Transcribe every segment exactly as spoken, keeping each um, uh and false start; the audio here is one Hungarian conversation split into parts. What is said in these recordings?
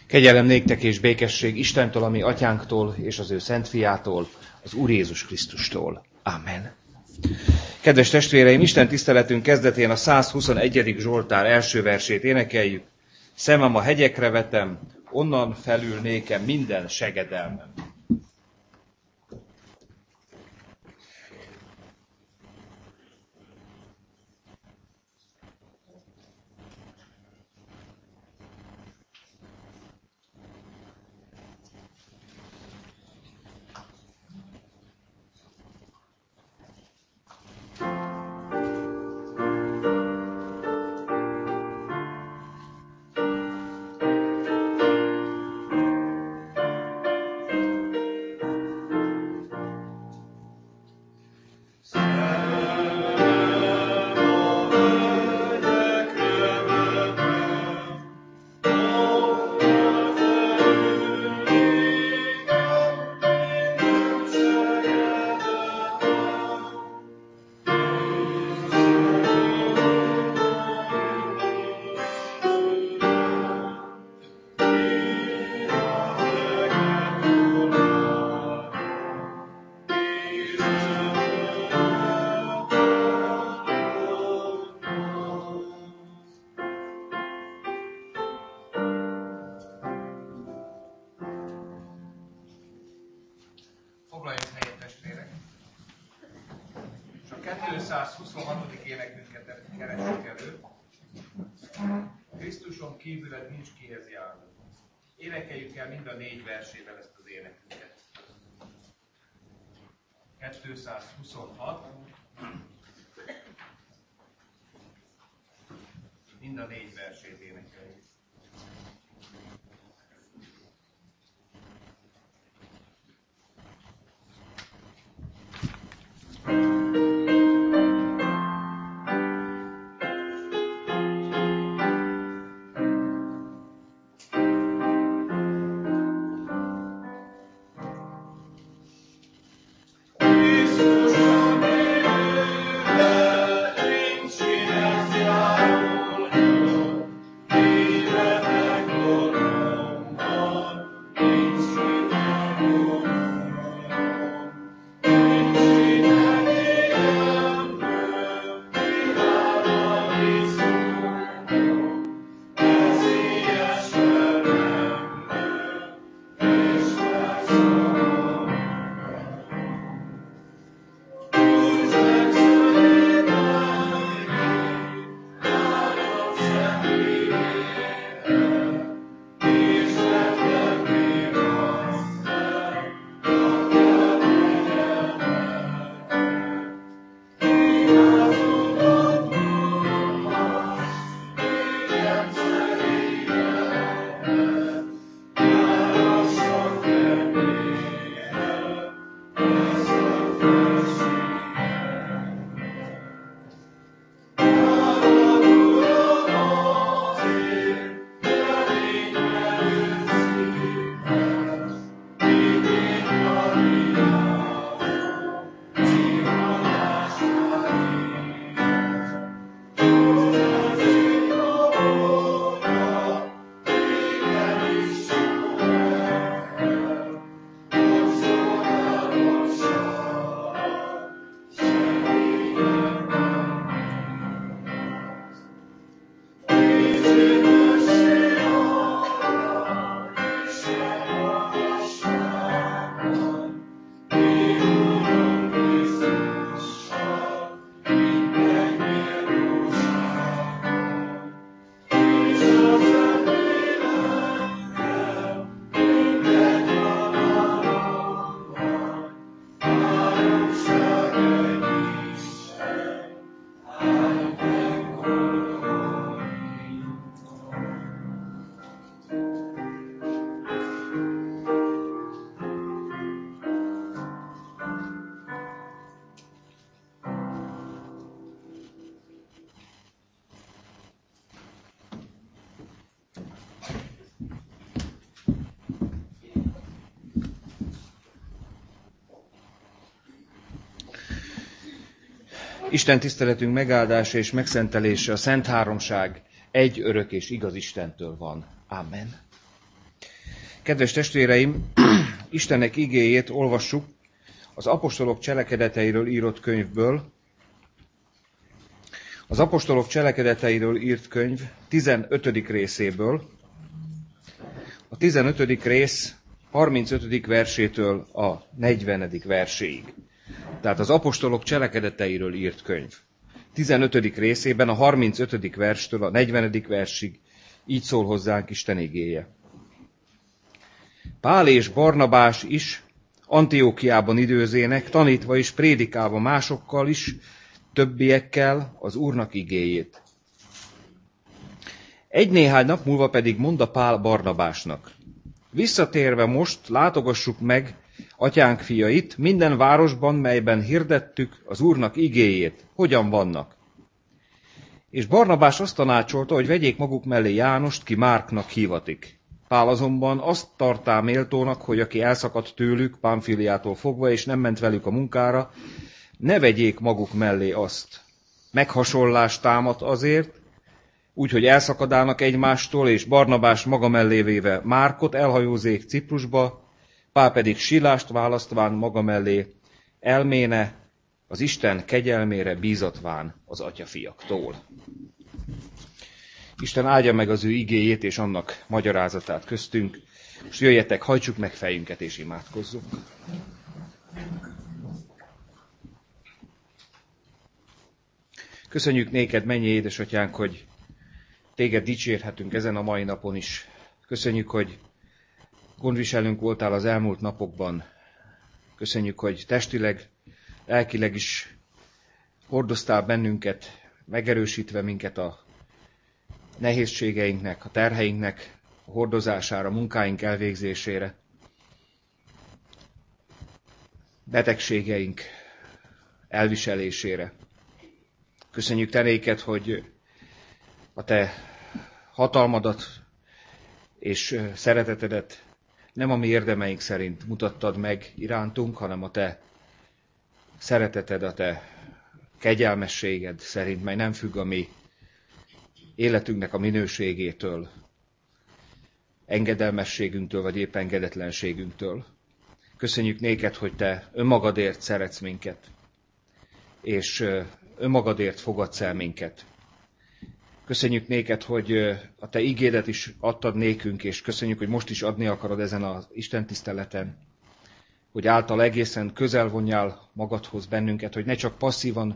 Kegyelem néktek és békesség Istentől, ami atyánktól, és az ő szent fiától, az Úr Jézus Krisztustól. Amen. Kedves testvéreim, Isten tiszteletünk kezdetén a százhuszonegyedik Zsoltár első versét énekeljük. Szemem a hegyekre vetem, onnan felül nékem minden segedelmem. Foglaljunk helyet, testvérek! És a kétszázhuszonhatodik énekünket keressük elő. Krisztuson kívüled nincs kihez járni. Énekeljük el mind a négy versével ezt az énekünket. kétszázhuszonhat. Mind a négy versét énekeljük. Isten tiszteletünk megáldása és megszentelése a Szent Háromság egy örök és igaz Istentől van. Amen. Kedves testvéreim, Istennek igéjét olvassuk az apostolok cselekedeteiről írott könyvből. Az apostolok cselekedeteiről írt könyv tizenötödik részéből. A tizenötödik rész harmincötödik versétől a negyvenedik verséig. Tehát az apostolok cselekedeteiről írt könyv. tizenötödik részében a harmincötödik verstől a negyvenedik versig így szól hozzánk Isten igéje. Pál és Barnabás is Antiókiában időzének, tanítva és prédikálva másokkal is, többiekkel az Úrnak igéjét. Egy-néhány nap múlva pedig mondta Pál Barnabásnak: visszatérve most látogassuk meg atyánk fiait minden városban, melyben hirdettük az Úrnak igéjét, hogyan vannak. És Barnabás azt tanácsolta, hogy vegyék maguk mellé Jánost, ki Márknak hívatik. Pál azonban azt tartá méltónak, hogy aki elszakadt tőlük Pamfiliától fogva, és nem ment velük a munkára, ne vegyék maguk mellé azt. Meghasonlást támad azért, úgyhogy elszakadának egymástól, és Barnabás maga mellé véve Márkot elhajózék Ciprusba, Pál pedig Silást választván maga mellé elméne az Isten kegyelmére bízatván az atyafiaktól. Isten áldja meg az ő igéjét és annak magyarázatát köztünk. Most jöjjetek, hajtsuk meg fejünket és imádkozzunk. Köszönjük néked, mennyi édesatyánk, hogy téged dicsérhetünk ezen a mai napon is. Köszönjük, hogy gondviselünk voltál az elmúlt napokban. Köszönjük, hogy testileg, lelkileg is hordoztál bennünket, megerősítve minket a nehézségeinknek, a terheinknek a hordozására, a munkáink elvégzésére, betegségeink elviselésére. Köszönjük te néked, hogy a te hatalmadat és szeretetedet nem a mi érdemeink szerint mutattad meg irántunk, hanem a te szereteted, a te kegyelmességed szerint, mely nem függ a mi életünknek a minőségétől, engedelmességünktől, vagy épp engedetlenségünktől. Köszönjük néked, hogy te önmagadért szeretsz minket, és önmagadért fogadsz el minket. Köszönjük néked, hogy a te igédet is adtad nékünk, és köszönjük, hogy most is adni akarod ezen az Isten tiszteleten, hogy által egészen közel vonjál magadhoz bennünket, hogy ne csak passzívan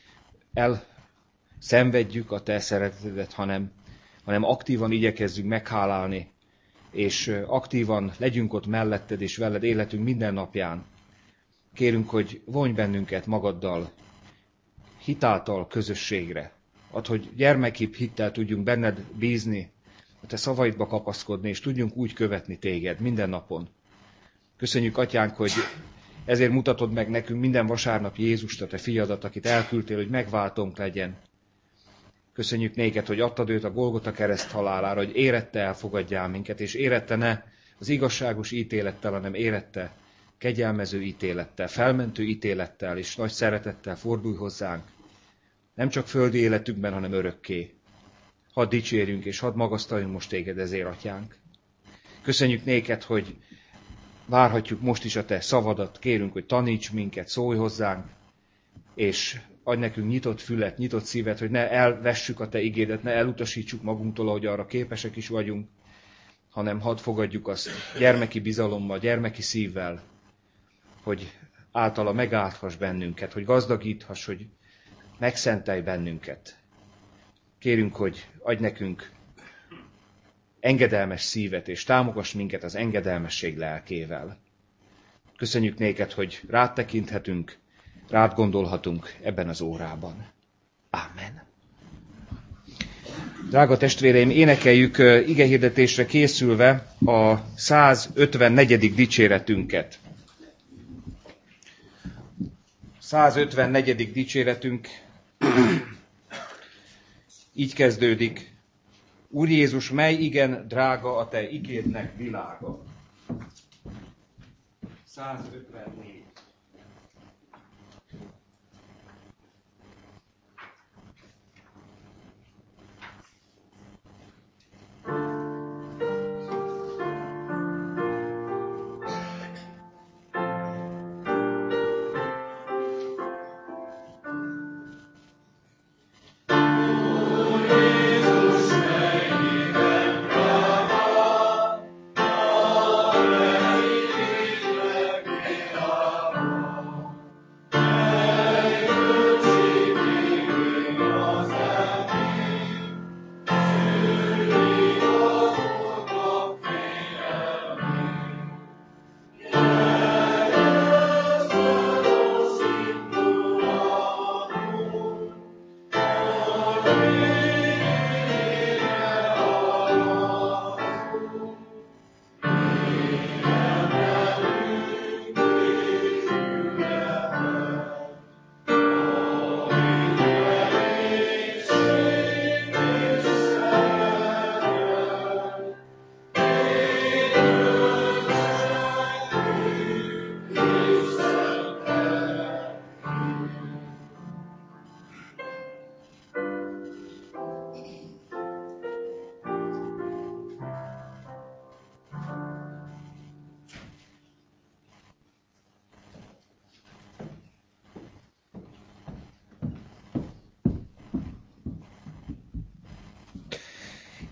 elszenvedjük a te szeretetedet, hanem, hanem aktívan igyekezzünk meghálálni, és aktívan legyünk ott melletted és veled életünk minden napján. Kérünk, hogy vonj bennünket magaddal, hitáltal közösségre. Add, hogy gyermekibb hittel tudjunk benned bízni, a te szavaidba kapaszkodni, és tudjunk úgy követni téged minden napon. Köszönjük, atyánk, hogy ezért mutatod meg nekünk minden vasárnap Jézust, a te fiadat, akit elküldtél, hogy megváltónk legyen. Köszönjük néked, hogy adtad őt a Golgota kereszt halálára, hogy érette elfogadjál minket, és érette ne az igazságos ítélettel, hanem érette kegyelmező ítélettel, felmentő ítélettel és nagy szeretettel fordulj hozzánk. Nem csak földi életünkben, hanem örökké. Hadd dicsérjünk, és hadd magasztaljunk most téged ezért, atyánk. Köszönjük néked, hogy várhatjuk most is a te szavadat, kérünk, hogy taníts minket, szólj hozzánk, és adj nekünk nyitott fület, nyitott szívet, hogy ne elvessük a te igédet, ne elutasítsuk magunktól, ahogy arra képesek is vagyunk, hanem hadd fogadjuk azt gyermeki bizalommal, gyermeki szívvel, hogy általa megáldhass bennünket, hogy gazdagíthass, hogy megszentelj bennünket. Kérünk, hogy adj nekünk engedelmes szívet, és támogass minket az engedelmesség lelkével. Köszönjük néked, hogy rád tekinthetünk, rád gondolhatunk ebben az órában. Ámen. Drága testvéreim, énekeljük igehirdetésre készülve a százötvennegyedik dicséretünket. százötvennegyedik dicséretünk így kezdődik. Úr Jézus, mely igen drága a te igédnek világa. százötvennégy.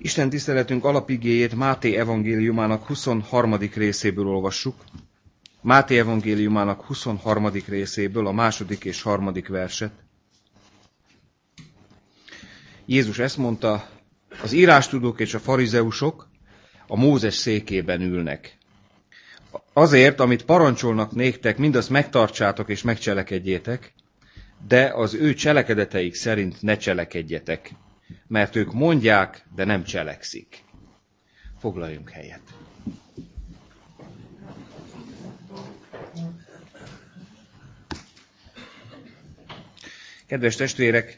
Isten tiszteletünk alapigéjét Máté evangéliumának huszonharmadik részéből olvassuk. Máté evangéliumának huszonharmadik részéből a második és harmadik verset. Jézus ezt mondta, az írástudók és a farizeusok a Mózes székében ülnek. Azért, amit parancsolnak néktek, mindazt megtartsátok és megcselekedjétek, de az ő cselekedeteik szerint ne cselekedjetek, mert ők mondják, de nem cselekszik. Foglaljunk helyet. Kedves testvérek,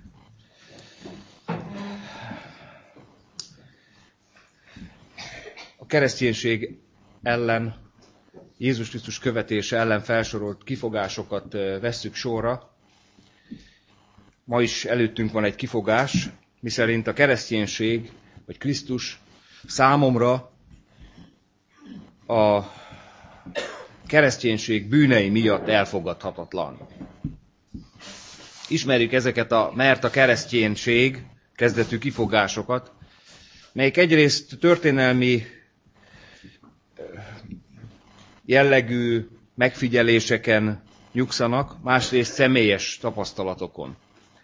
a kereszténység ellen, Jézus Krisztus követése ellen felsorolt kifogásokat vesszük sorra. Ma is előttünk van egy kifogás, miszerint a kereszténység, vagy Krisztus számomra a kereszténység bűnei miatt elfogadhatatlan. Ismerjük ezeket a mert a kereszténység kezdetű kifogásokat, melyek egyrészt történelmi jellegű megfigyeléseken nyugszanak, másrészt személyes tapasztalatokon.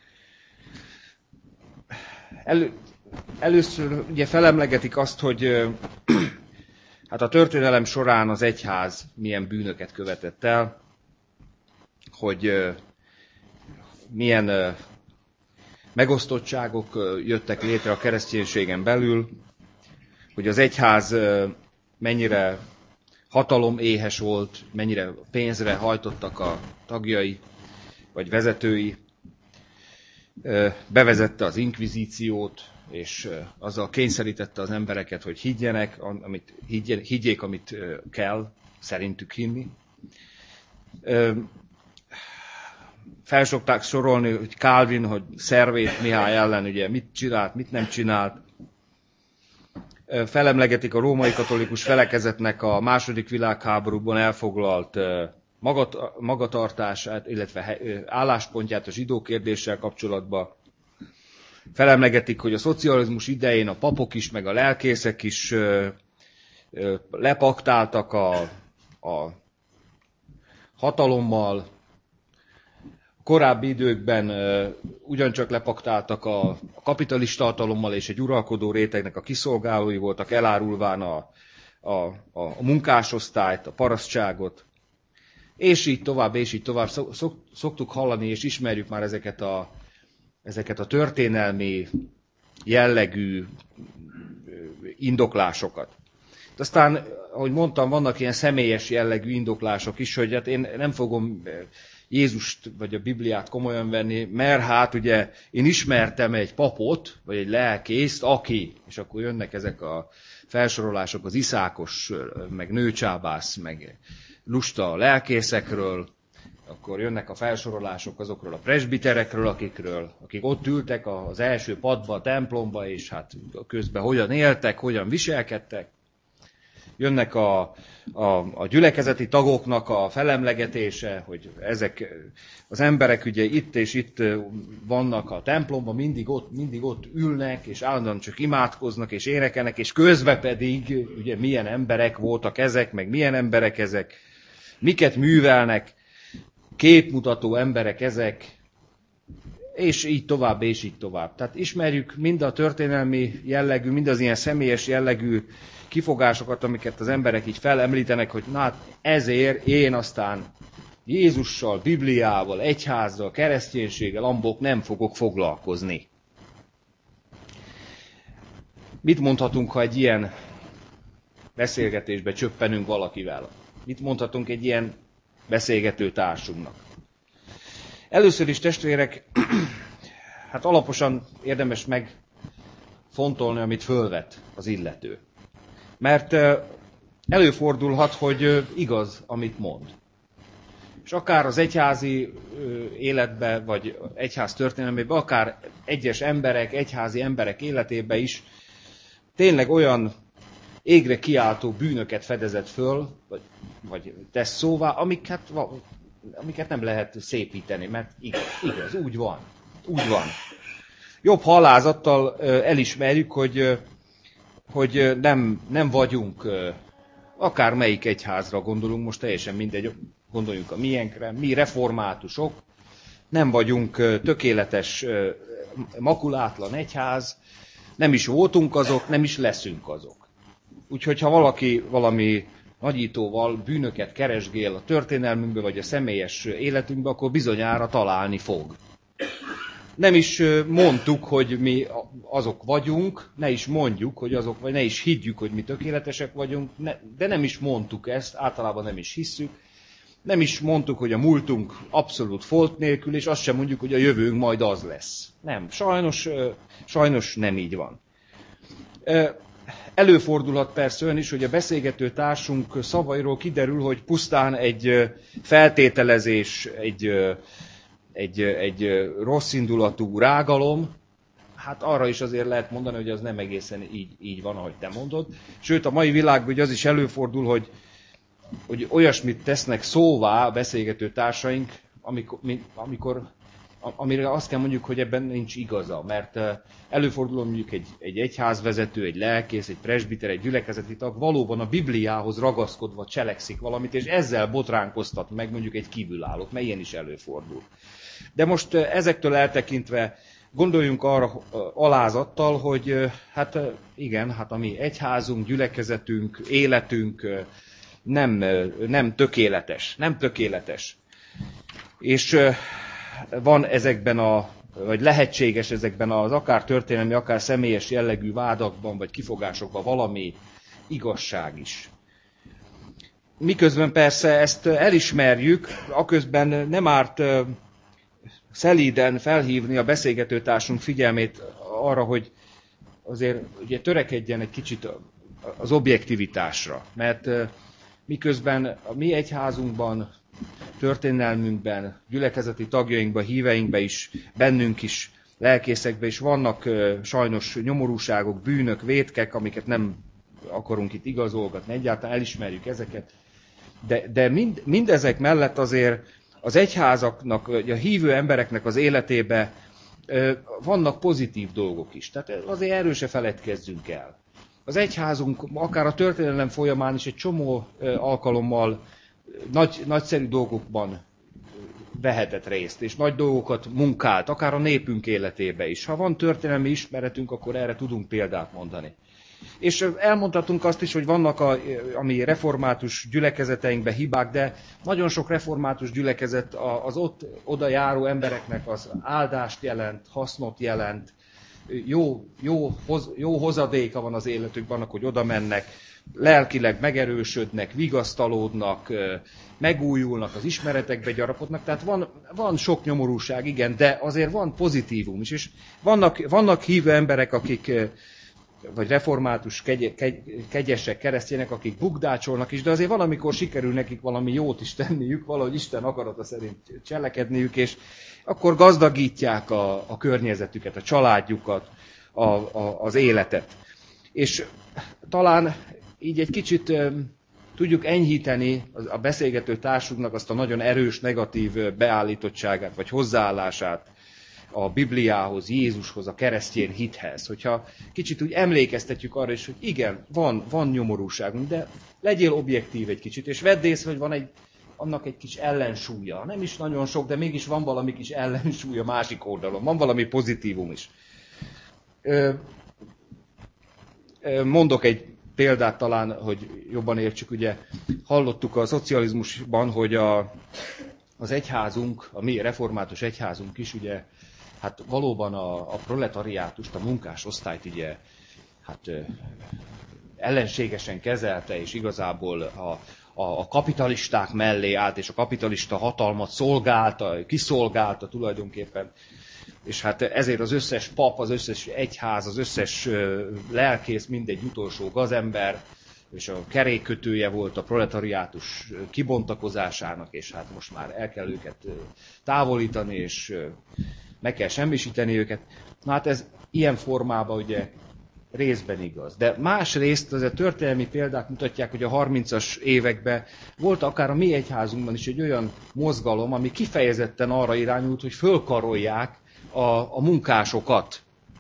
Elő, először ugye felemlegetik azt, hogy hát a történelem során az egyház milyen bűnöket követett el, hogy milyen megosztottságok jöttek létre a kereszténységen belül, hogy az egyház mennyire hataloméhes volt, mennyire pénzre hajtottak a tagjai, vagy vezetői, bevezette az inkvizíciót, és azzal kényszerítette az embereket, hogy higgyenek, amit, higgyék, amit kell szerintük hinni. Felsokták sorolni, hogy Calvin, hogy Szervét Mihály ellen ugye mit csinált, mit nem csinált. Felemlegetik a római katolikus felekezetnek a második világháborúban elfoglalt magatartását, illetve álláspontját a zsidó kérdéssel kapcsolatban. Felemlegetik, hogy a szocializmus idején a papok is, meg a lelkészek is lepaktáltak a, a hatalommal. Korábbi időkben ugyancsak lepaktáltak a kapitalista hatalommal, és egy uralkodó rétegnek a kiszolgálói voltak, elárulván a, a, a munkásosztályt, a parasztságot, és így tovább, és így tovább. Szoktuk hallani, és ismerjük már ezeket a, ezeket a történelmi jellegű indoklásokat. De aztán, ahogy mondtam, vannak ilyen személyes jellegű indoklások is, hogy hát én nem fogom Jézust vagy a Bibliát komolyan venni, mert hát ugye én ismertem egy papot, vagy egy lelkészt, aki, és akkor jönnek ezek a felsorolások az iszákos, meg nőcsábász, meg lusta lelkészekről, akkor jönnek a felsorolások azokról a presbiterekről, akikről, akik ott ültek az első padba, a templomba, és hát közben hogyan éltek, hogyan viselkedtek. Jönnek a, a, a gyülekezeti tagoknak a felemlegetése, hogy ezek az emberek ugye itt és itt vannak a templomban, mindig ott, mindig ott ülnek, és állandóan csak imádkoznak és énekelnek, és közben pedig ugye milyen emberek voltak ezek, meg milyen emberek ezek, miket művelnek, képmutató emberek ezek, és így tovább, és így tovább. Tehát ismerjük mind a történelmi jellegű, mind az ilyen személyes jellegű kifogásokat, amiket az emberek így felemlítenek, hogy na hát ezért én aztán Jézussal, Bibliával, egyházzal, kereszténységgel, ambok nem fogok foglalkozni. Mit mondhatunk, ha egy ilyen beszélgetésbe csöppenünk valakivel? Mit mondhatunk egy ilyen beszélgető társunknak? Először is, testvérek, hát alaposan érdemes megfontolni, amit fölvet az illető. Mert előfordulhat, hogy igaz, amit mond. És akár az egyházi életbe, vagy egyház történelmébe, akár egyes emberek, egyházi emberek életébe is tényleg olyan égre kiáltó bűnöket fedezett föl, vagy, vagy tesz szóvá, amiket, amiket nem lehet szépíteni, mert igaz, igaz, úgy van, úgy van. jobb halázattal elismerjük, hogy, hogy nem, nem vagyunk, akármelyik egyházra gondolunk, most teljesen mindegy, gondoljunk a miénkre, mi reformátusok, nem vagyunk tökéletes, makulátlan egyház, nem is voltunk azok, nem is leszünk azok. Úgyhogy ha valaki valami nagyítóval bűnöket keresgél a történelmünkbe, vagy a személyes életünkbe, akkor bizonyára találni fog. Nem is mondtuk, hogy mi azok vagyunk, ne is mondjuk, hogy azok, vagy ne is higgyük, hogy mi tökéletesek vagyunk, de nem is mondtuk ezt, általában nem is hisszük. Nem is mondtuk, hogy a múltunk abszolút folt nélkül, és azt sem mondjuk, hogy a jövőnk majd az lesz. Nem, sajnos, sajnos nem így van. Előfordulhat persze olyan is, hogy a beszélgető társunk szavairól kiderül, hogy pusztán egy feltételezés, egy, egy, egy rosszindulatú rágalom, hát arra is azért lehet mondani, hogy az nem egészen így, így van, ahogy te mondod. Sőt, a mai világban hogy az is előfordul, hogy hogy olyasmit tesznek szóvá a beszélgető társaink, amikor, amikor, amire azt kell mondjuk, hogy ebben nincs igaza. Mert előfordul mondjuk egy, egy egyházvezető, egy lelkész, egy presbiter, egy gyülekezeti tag valóban a Bibliához ragaszkodva cselekszik valamit, és ezzel botránkoztat meg mondjuk egy kívülállót, mert ilyen is előfordul. De most ezektől eltekintve gondoljunk arra alázattal, hogy hát igen, hát a mi egyházunk, gyülekezetünk, életünk, Nem, nem tökéletes, nem tökéletes. És van ezekben a, vagy lehetséges ezekben az akár történelmi, akár személyes jellegű vádakban, vagy kifogásokban valami igazság is. Miközben persze ezt elismerjük, aközben nem árt szelíden felhívni a beszélgetőtársunk figyelmét arra, hogy azért ugye törekedjen egy kicsit az objektivitásra, mert miközben a mi egyházunkban, történelmünkben, gyülekezeti tagjainkban, híveinkben is, bennünk is, lelkészekben is vannak sajnos nyomorúságok, bűnök, vétkek, amiket nem akarunk itt igazolgatni, egyáltalán elismerjük ezeket. De, de mind, mindezek mellett azért az egyházaknak, a hívő embereknek az életébe vannak pozitív dolgok is. Tehát azért erről se feledkezzünk el. Az egyházunk akár a történelem folyamán is egy csomó alkalommal nagy, nagyszerű dolgokban vehetett részt, és nagy dolgokat munkált, akár a népünk életébe is. Ha van történelmi ismeretünk, akkor erre tudunk példát mondani. És elmondhatunk azt is, hogy vannak a, a mi református gyülekezeteinkben hibák, de nagyon sok református gyülekezet az ott oda járó embereknek az áldást jelent, hasznot jelent, Jó, jó, hoz, jó hozadéka van az életükben, annak, hogy oda mennek, lelkileg megerősödnek, vigasztalódnak, megújulnak, az ismeretekbe gyarapodnak. Tehát van, van sok nyomorúság, igen, de azért van pozitívum is. És vannak, vannak hívő emberek, akik, vagy református kegy, kegy, kegyesek, keresztjének, akik bukdácsolnak is, de azért valamikor sikerül nekik valami jót is tenniük, valahogy Isten akarata szerint cselekedniük, és akkor gazdagítják a, a környezetüket, a családjukat, a, a, az életet. És talán így egy kicsit um, tudjuk enyhíteni a beszélgető társunknak azt a nagyon erős negatív beállítottságát, vagy hozzáállását a Bibliához, Jézushoz, a keresztény hithez. Hogyha kicsit úgy emlékeztetjük arra is, hogy igen, van, van nyomorúságunk, de legyél objektív egy kicsit, és vedd észre, hogy van egy, annak egy kis ellensúlya. Nem is nagyon sok, de mégis van valami kis ellensúlya másik oldalon. Van valami pozitívum is. Mondok egy példát talán, hogy jobban értsük, ugye hallottuk a szocializmusban, hogy a, az egyházunk, a mi református egyházunk is, ugye, hát valóban a, a proletariátust, a munkásosztályt ugye, hát ellenségesen kezelte, és igazából a, a, a kapitalisták mellé állt, és a kapitalista hatalmat szolgálta, kiszolgálta tulajdonképpen. És hát ezért az összes pap, az összes egyház, az összes lelkész, mindegy utolsó gazember, és a kerékkötője volt a proletariátus kibontakozásának, és hát most már el kell őket távolítani, és meg kell semmisíteni őket. Na hát ez ilyen formában ugye részben igaz. De másrészt az a történelmi példák mutatják, hogy a harmincas években volt akár a mi egyházunkban is egy olyan mozgalom, ami kifejezetten arra irányult, hogy fölkarolják a, a munkásokat.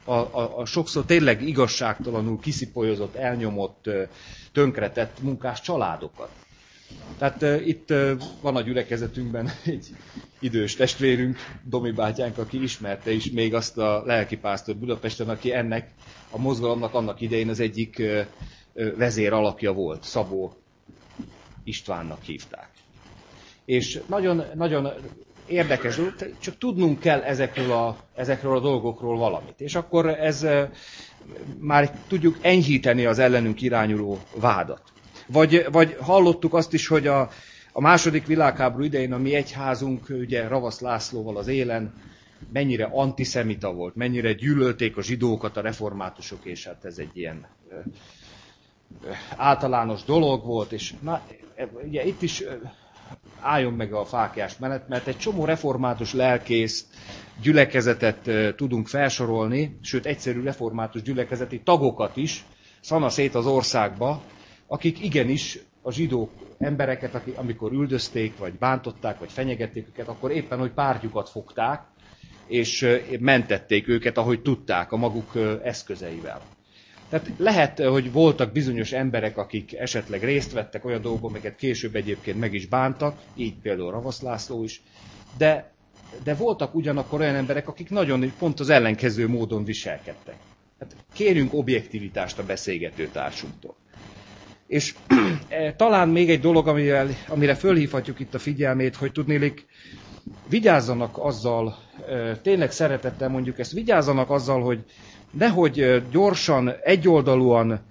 a, a, a sokszor tényleg igazságtalanul kiszipolyozott, elnyomott, tönkretett munkás családokat. Tehát uh, itt uh, van a gyülekezetünkben egy idős testvérünk, Domi bátyánk, aki ismerte is még azt a lelkipásztort Budapesten, aki ennek a mozgalomnak annak idején az egyik uh, uh, vezér alakja volt, Szabó Istvánnak hívták. És nagyon, nagyon érdekes dolog, csak tudnunk kell ezekről a, ezekről a dolgokról valamit. És akkor ez uh, már tudjuk enyhíteni az ellenünk irányuló vádat. Vagy, vagy hallottuk azt is, hogy a, a második világháború idején a mi egyházunk, ugye Ravasz Lászlóval az élen, mennyire antiszemita volt, mennyire gyűlölték a zsidókat a reformátusok, és hát ez egy ilyen ö, ö, általános dolog volt, és na, ugye itt is ö, álljon meg a fáklyás menet, mert egy csomó református lelkész gyülekezetet ö, tudunk felsorolni, sőt egyszerű református gyülekezeti tagokat is, szanaszét az országba, akik igenis a zsidó embereket, akik, amikor üldözték, vagy bántották, vagy fenyegették őket, akkor éppen, hogy pártjukat fogták, és mentették őket, ahogy tudták, a maguk eszközeivel. Tehát lehet, hogy voltak bizonyos emberek, akik esetleg részt vettek olyan dolgokban, amiket később egyébként meg is bántak, így például Ravasz László is, de, de voltak ugyanakkor olyan emberek, akik nagyon pont az ellenkező módon viselkedtek. Hát kérjünk objektivitást a beszélgető társunktól. És talán még egy dolog, amivel, amire fölhívhatjuk itt a figyelmét, hogy tudnélik, vigyázzanak azzal, tényleg szeretettel mondjuk ezt, vigyázzanak azzal, hogy nehogy gyorsan, egyoldalúan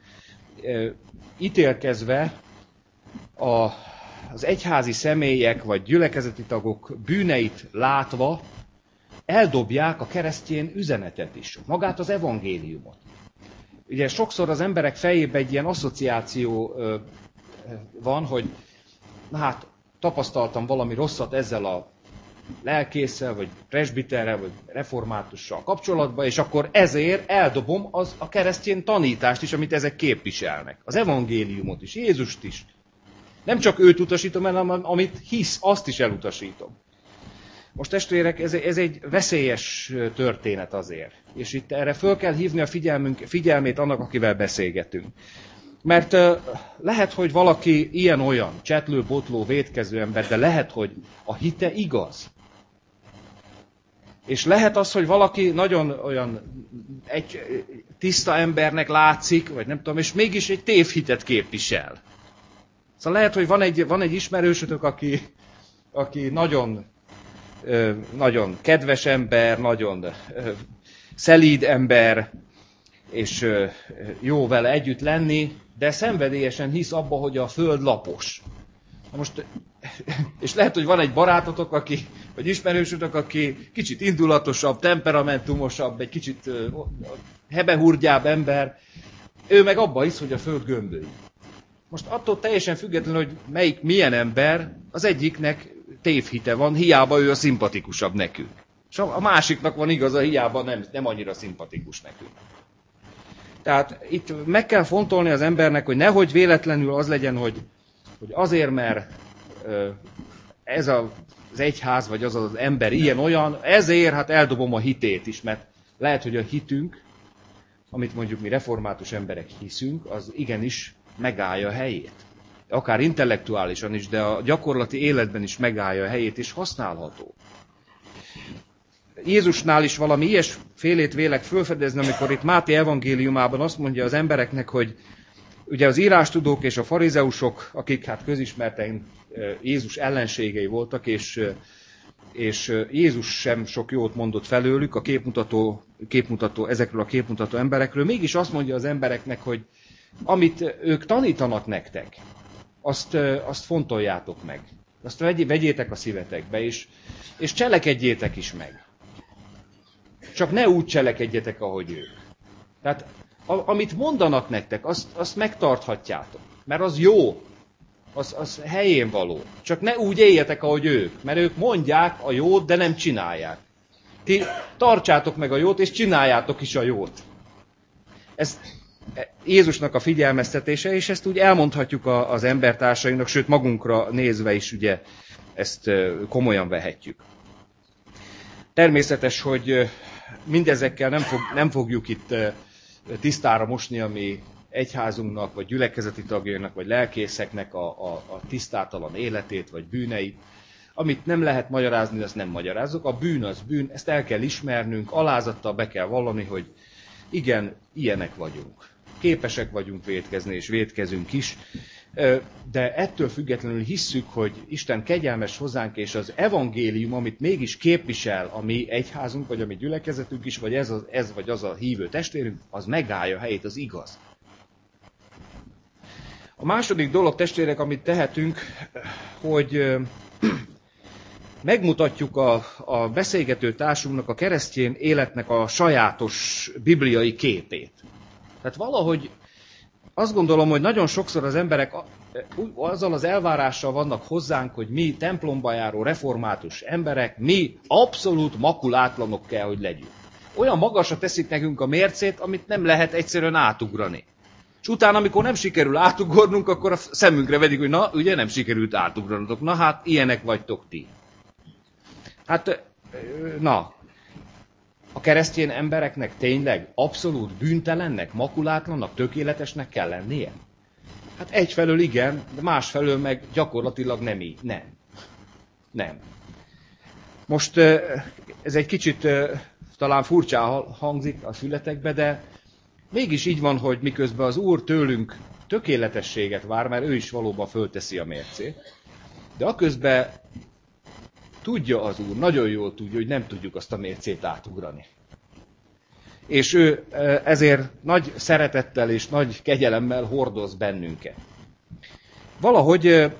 ítélkezve a, az egyházi személyek vagy gyülekezeti tagok bűneit látva eldobják a keresztény üzenetet is, magát az evangéliumot. Ugye sokszor az emberek fejében egy ilyen asszociáció van, hogy na hát tapasztaltam valami rosszat ezzel a lelkésszel, vagy presbiterrel, vagy reformátussal kapcsolatban, és akkor ezért eldobom az, a keresztény tanítást is, amit ezek képviselnek. Az evangéliumot is, Jézust is. Nem csak őt utasítom el, hanem amit hisz, azt is elutasítom. Most testvérek, ez, ez egy veszélyes történet azért. És itt erre föl kell hívni a figyelmünk, figyelmét annak, akivel beszélgetünk. Mert uh, lehet, hogy valaki ilyen-olyan, csetlő, botló, vétkező ember, de lehet, hogy a hite igaz. És lehet az, hogy valaki nagyon olyan egy tiszta embernek látszik, vagy nem tudom, és mégis egy tévhitet képvisel. Szóval lehet, hogy van egy, van egy ismerősötök, aki, aki nagyon, nagyon kedves ember, nagyon szelíd ember, és jó vele együtt lenni, de szenvedélyesen hisz abba, hogy a föld lapos. Na most, és lehet, hogy van egy barátotok, aki, vagy ismerősötök, aki kicsit indulatosabb, temperamentumosabb, egy kicsit hebehurgyább ember, ő meg abba hisz, hogy a föld gömbölyű. Most attól teljesen függetlenül, hogy melyik milyen ember, az egyiknek tévhite van, hiába ő a szimpatikusabb nekünk. És a másiknak van igaza, hiába nem, nem annyira szimpatikus nekünk. Tehát itt meg kell fontolni az embernek, hogy nehogy véletlenül az legyen, hogy, hogy azért, mert ez az egyház, vagy az az ember ilyen-olyan, ezért hát eldobom a hitét is, mert lehet, hogy a hitünk, amit mondjuk mi református emberek hiszünk, az igenis megállja a helyét. Akár intellektuálisan is, de a gyakorlati életben is megállja a helyét, és használható. Jézusnál is valami ilyesfélét vélek fölfedezni, amikor itt Máté evangéliumában azt mondja az embereknek, hogy ugye az írástudók és a farizeusok, akik hát közismerten Jézus ellenségei voltak, és, és Jézus sem sok jót mondott felőlük, a képmutató, képmutató, ezekről a képmutató emberekről, mégis azt mondja az embereknek, hogy amit ők tanítanak nektek, azt, azt fontoljátok meg. Azt vegyétek a szívetekbe, és, és cselekedjétek is meg. Csak ne úgy cselekedjetek, ahogy ők. Tehát a, amit mondanak nektek, azt, azt megtarthatjátok. Mert az jó, az, az helyén való. Csak ne úgy éljetek, ahogy ők. Mert ők mondják a jót, de nem csinálják. Ti tartsátok meg a jót, és csináljátok is a jót. Ez Jézusnak a figyelmeztetése, és ezt úgy elmondhatjuk az embertársainknak, sőt magunkra nézve is ugye ezt komolyan vehetjük. Természetes, hogy mindezekkel nem, fog, nem fogjuk itt tisztára mosni a mi egyházunknak, vagy gyülekezeti tagjainak, vagy lelkészeknek a, a, a tisztátalan életét, vagy bűneit. Amit nem lehet magyarázni, azt nem magyarázzuk. A bűn az bűn, ezt el kell ismernünk, alázattal be kell vallani, hogy igen, ilyenek vagyunk. Képesek vagyunk vétkezni, és vétkezünk is. De ettől függetlenül hisszük, hogy Isten kegyelmes hozzánk, és az evangélium, amit mégis képvisel a mi egyházunk, vagy a mi gyülekezetünk is, vagy ez, az, ez vagy az a hívő testvérünk, az megállja a helyét, az igaz. A második dolog, testvérek, amit tehetünk, hogy megmutatjuk a, a beszélgető társunknak, a keresztény életnek a sajátos bibliai képét. Tehát valahogy azt gondolom, hogy nagyon sokszor az emberek azzal az elvárással vannak hozzánk, hogy mi templomba járó református emberek, mi abszolút makulátlanok kell, hogy legyünk. Olyan magasra teszik nekünk a mércét, amit nem lehet egyszerűen átugrani. És utána, amikor nem sikerül átugornunk, akkor a szemünkre vedik, hogy na, ugye nem sikerült átugranotok. Na hát, ilyenek vagytok ti. Hát, na, a keresztény embereknek tényleg abszolút bűntelennek, makulátlannak, tökéletesnek kell lennie? Hát egyfelől igen, de másfelől meg gyakorlatilag nem így. Nem. Nem. Most ez egy kicsit talán furcsán hangzik a fületekbe, de mégis így van, hogy miközben az Úr tőlünk tökéletességet vár, mert ő is valóban fölteszi a mércét, de aközben tudja az Úr, nagyon jól tudja, hogy nem tudjuk azt a mércét átugrani. És ő ezért nagy szeretettel és nagy kegyelemmel hordoz bennünket. Valahogy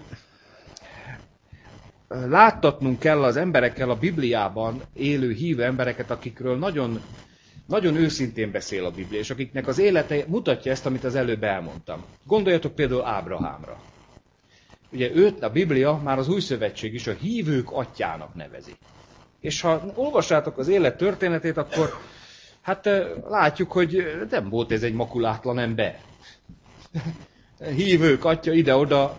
láttatnunk kell az emberekkel, a Bibliában élő hívő embereket, akikről nagyon, nagyon őszintén beszél a Biblia, és akiknek az élete mutatja ezt, amit az előbb elmondtam. Gondoljatok például Ábrahámra. Ugye őt a Biblia, már az Új Szövetség is a hívők atyjának nevezi. És ha olvassátok az élet történetét, akkor hát látjuk, hogy nem volt ez egy makulátlan ember. Hívők atya ide-oda,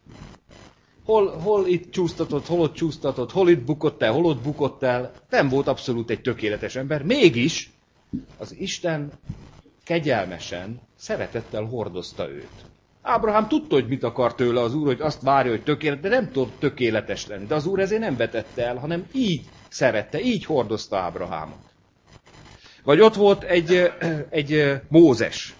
hol, hol itt csúsztatott, hol ott csúsztatott, hol itt bukott el, hol ott bukott el. Nem volt abszolút egy tökéletes ember. Mégis az Isten kegyelmesen, szeretettel hordozta őt. Ábrahám tudta, hogy mit akar tőle az Úr, hogy azt várja, hogy tökéletes, de nem tudott tökéletes lenni. De az Úr ezért nem vetette el, hanem így szerette, így hordozta Ábrahámot. Vagy ott volt egy, egy Mózes.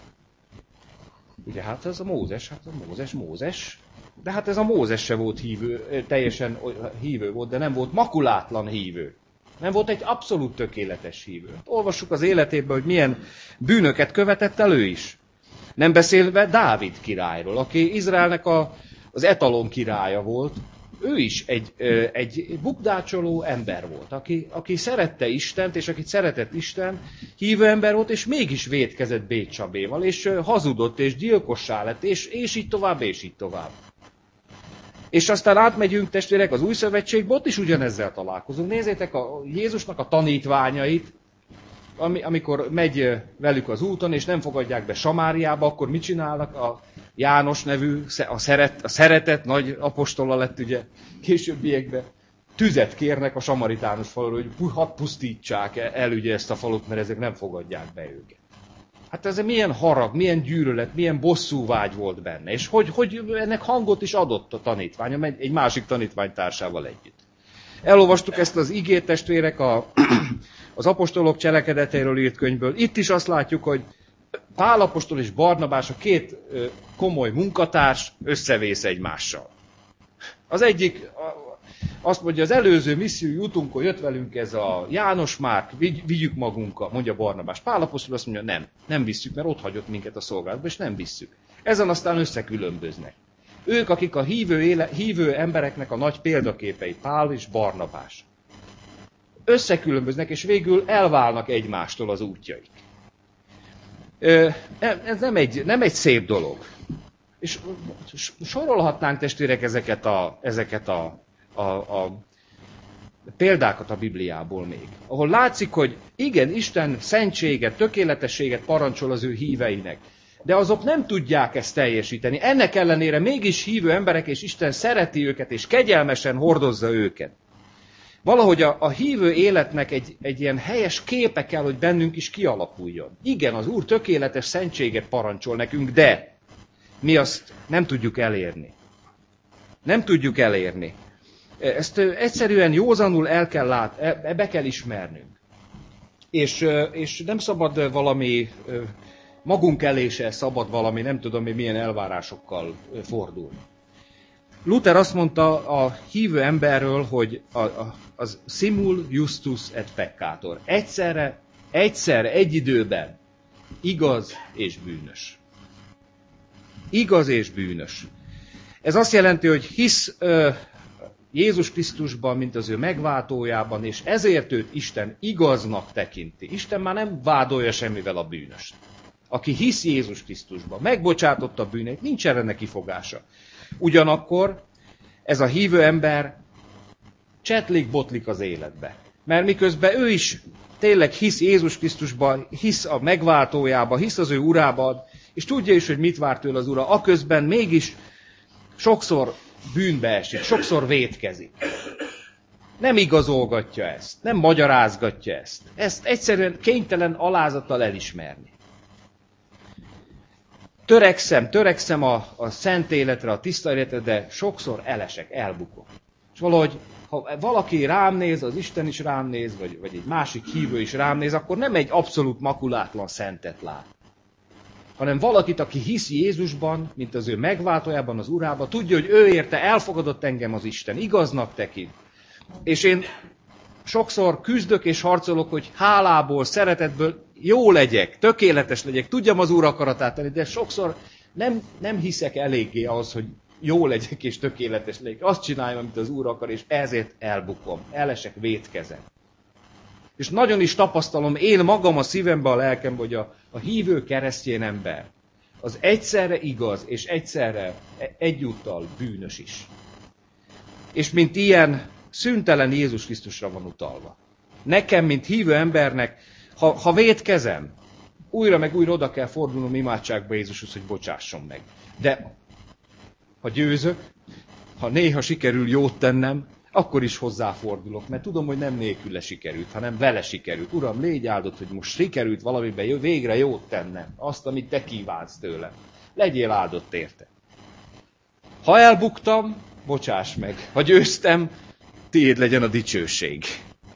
Ugye hát ez a Mózes, hát a Mózes, Mózes. De hát ez a Mózes se volt hívő, teljesen hívő volt, de nem volt makulátlan hívő. Nem volt egy abszolút tökéletes hívő. Olvassuk az életéből, hogy milyen bűnöket követett el ő is. Nem beszélve Dávid királyról, aki Izraelnek a, az etalon királya volt. Ő is egy, egy bukdácsoló ember volt, aki, aki szerette Istent, és akit szeretett Isten, hívő ember volt, és mégis vétkezett Bétsabéval, és hazudott, és gyilkossá lett, és, és így tovább, és így tovább. És aztán átmegyünk, testvérek, az Új Szövetségbe, ott is ugyanezzel találkozunk. Nézzétek a Jézusnak a tanítványait, amikor megy velük az úton, és nem fogadják be Samáriába, akkor mit csinálnak? A János nevű, a, szeret, a szeretet nagy apostola lett ugye későbbiekben. Tüzet kérnek a samaritánus faluról, hogy hadd pusztítsák el ugye ezt a falut, mert ezek nem fogadják be őket. Hát ez milyen harag, milyen gyűlölet, milyen bosszúvágy volt benne. És hogy, hogy ennek hangot is adott a tanítvány, egy másik tanítványtársával együtt. Elolvastuk ezt az igét, testvérek, a, az apostolok cselekedeteiről írt könyvből. Itt is azt látjuk, hogy Pál apostol és Barnabás, a két komoly munkatárs összevész egymással. Az egyik azt mondja, az előző missziói útunkon jött velünk ez a János Márk, vigy, vigyük magunkkal, mondja Barnabás. Pál apostol azt mondja, nem, nem visszük, mert ott hagyott minket a szolgálatba, és nem visszük. Ezen aztán összekülönböznek. Ők, akik a hívő, éle, hívő embereknek a nagy példaképei, Pál és Barnabás. Összekülönböznek, és végül elválnak egymástól az útjaik. Ez nem egy, nem egy szép dolog. És sorolhatnánk, testvérek, ezeket a, ezeket a, a, a példákat a Bibliából még. Ahol látszik, hogy igen, Isten szentséget, tökéletességet parancsol az ő híveinek. De azok nem tudják ezt teljesíteni. Ennek ellenére mégis hívő emberek, és Isten szereti őket, és kegyelmesen hordozza őket. Valahogy a, a hívő életnek egy, egy ilyen helyes képe kell, hogy bennünk is kialakuljon. Igen, az Úr tökéletes szentséget parancsol nekünk, de mi azt nem tudjuk elérni. Nem tudjuk elérni. Ezt egyszerűen józanul el kell látni, be kell ismernünk. És, és nem szabad valami, magunk elé se szabad valami, nem tudom én milyen elvárásokkal fordulni. Luther azt mondta a hívő emberről, hogy a, a, az simul justus et peccator. Egyszerre, egyszerre, egy időben igaz és bűnös. Igaz és bűnös. Ez azt jelenti, hogy hisz ö, Jézus Krisztusban, mint az ő megváltójában, és ezért őt Isten igaznak tekinti. Isten már nem vádolja semmivel a bűnöst. Aki hisz Jézus Krisztusban, megbocsátotta a bűneit, nincs erre neki kifogása. Ugyanakkor ez a hívő ember csetlik-botlik az életbe. Mert miközben ő is tényleg hisz Jézus Krisztusban, hisz a megváltójában, hisz az ő urában, és tudja is, hogy mit vár tőle az ura, aközben mégis sokszor bűnbe esik, sokszor vétkezik. Nem igazolgatja ezt, nem magyarázgatja ezt. Ezt egyszerűen kénytelen alázattal elismerni. Törekszem, törekszem a, a szent életre, a tiszta életre, de sokszor elesek, elbukok. És valahogy, ha valaki rám néz, az Isten is rám néz, vagy, vagy egy másik hívő is rám néz, akkor nem egy abszolút makulátlan szentet lát. Hanem valakit, aki hisz Jézusban, mint az ő megváltójában, az Urában, tudja, hogy ő érte, elfogadott engem az Isten, igaznak tekint. És én sokszor küzdök és harcolok, hogy hálából, szeretetből jó legyek, tökéletes legyek, tudjam az Úr akaratát tenni, de sokszor nem, nem hiszek eléggé ahhoz, hogy jó legyek és tökéletes legyek. Azt csináljam, amit az Úr akar, és ezért elbukom, elesek, vétkezem. És nagyon is tapasztalom én magam a szívembe, a lelkembe, hogy a, a hívő keresztény ember az egyszerre igaz, és egyszerre egyúttal bűnös is. És mint ilyen, szüntelen Jézus Krisztusra van utalva. Nekem, mint hívő embernek, ha, ha vétkezem, újra meg újra oda kell fordulnom imádságba Jézushoz, hogy bocsásson meg. De ha győzök, ha néha sikerül jót tennem, akkor is hozzáfordulok, mert tudom, hogy nem nélküle sikerült, hanem vele sikerült. Uram, légy áldott, hogy most sikerült valamiben végre jót tennem, azt, amit te kívánsz tőlem. Legyél áldott érte. Ha elbuktam, bocsáss meg. Ha győztem, tiéd legyen a dicsőség.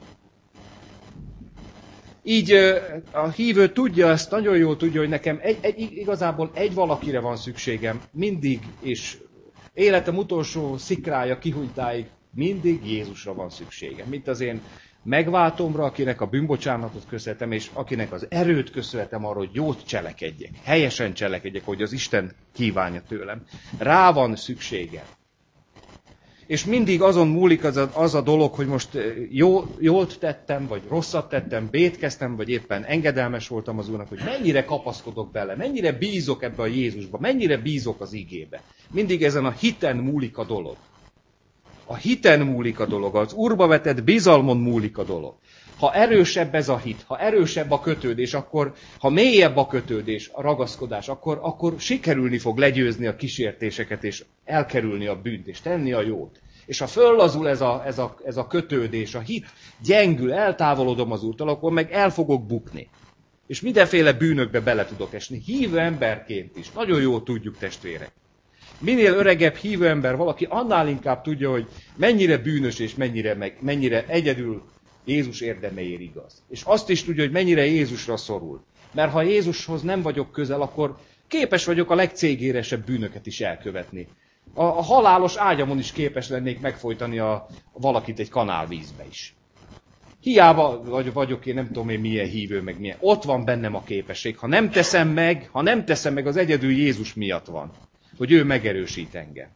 Így a hívő tudja ezt, nagyon jól tudja, hogy nekem egy, egy, igazából egy valakire van szükségem, mindig, és életem utolsó szikrája kihújtáig mindig Jézusra van szükségem. Mint az én megváltomra, akinek a bűnbocsánatot köszönhetem, és akinek az erőt köszönhetem arra, hogy jót cselekedjek, helyesen cselekedjek, hogy az Isten kívánja tőlem. Rá van szükségem. És mindig azon múlik az a, az a dolog, hogy most jó, jót tettem, vagy rosszat tettem, vétkeztem, vagy éppen engedelmes voltam az Úrnak, hogy mennyire kapaszkodok bele, mennyire bízok ebbe a Jézusba, mennyire bízok az igébe. Mindig ezen a hiten múlik a dolog. A hiten múlik a dolog, az Úrba vetett bizalmon múlik a dolog. Ha erősebb ez a hit, ha erősebb a kötődés, akkor, ha mélyebb a kötődés, a ragaszkodás, akkor, akkor sikerülni fog legyőzni a kísértéseket, és elkerülni a bűnt, és tenni a jót. És ha föllazul ez a, ez a, ez a kötődés, a hit gyengül, eltávolodom az Úrtól, akkor meg el fogok bukni. És mindenféle bűnökbe bele tudok esni. Hívő emberként is. Nagyon jól tudjuk, testvérek. Minél öregebb hívő ember valaki, annál inkább tudja, hogy mennyire bűnös és mennyire, meg, mennyire egyedül Jézus érdemeért igaz. És azt is tudja, hogy mennyire Jézusra szorul. Mert ha Jézushoz nem vagyok közel, akkor képes vagyok a legcégéresebb bűnöket is elkövetni. A, a halálos ágyamon is képes lennék megfojtani a, a valakit egy kanálvízbe is. Hiába vagy, vagyok én, nem tudom én milyen hívő, meg milyen. Ott van bennem a képesség. Ha nem teszem meg, ha nem teszem meg, az egyedül Jézus miatt van. Hogy ő megerősít engem.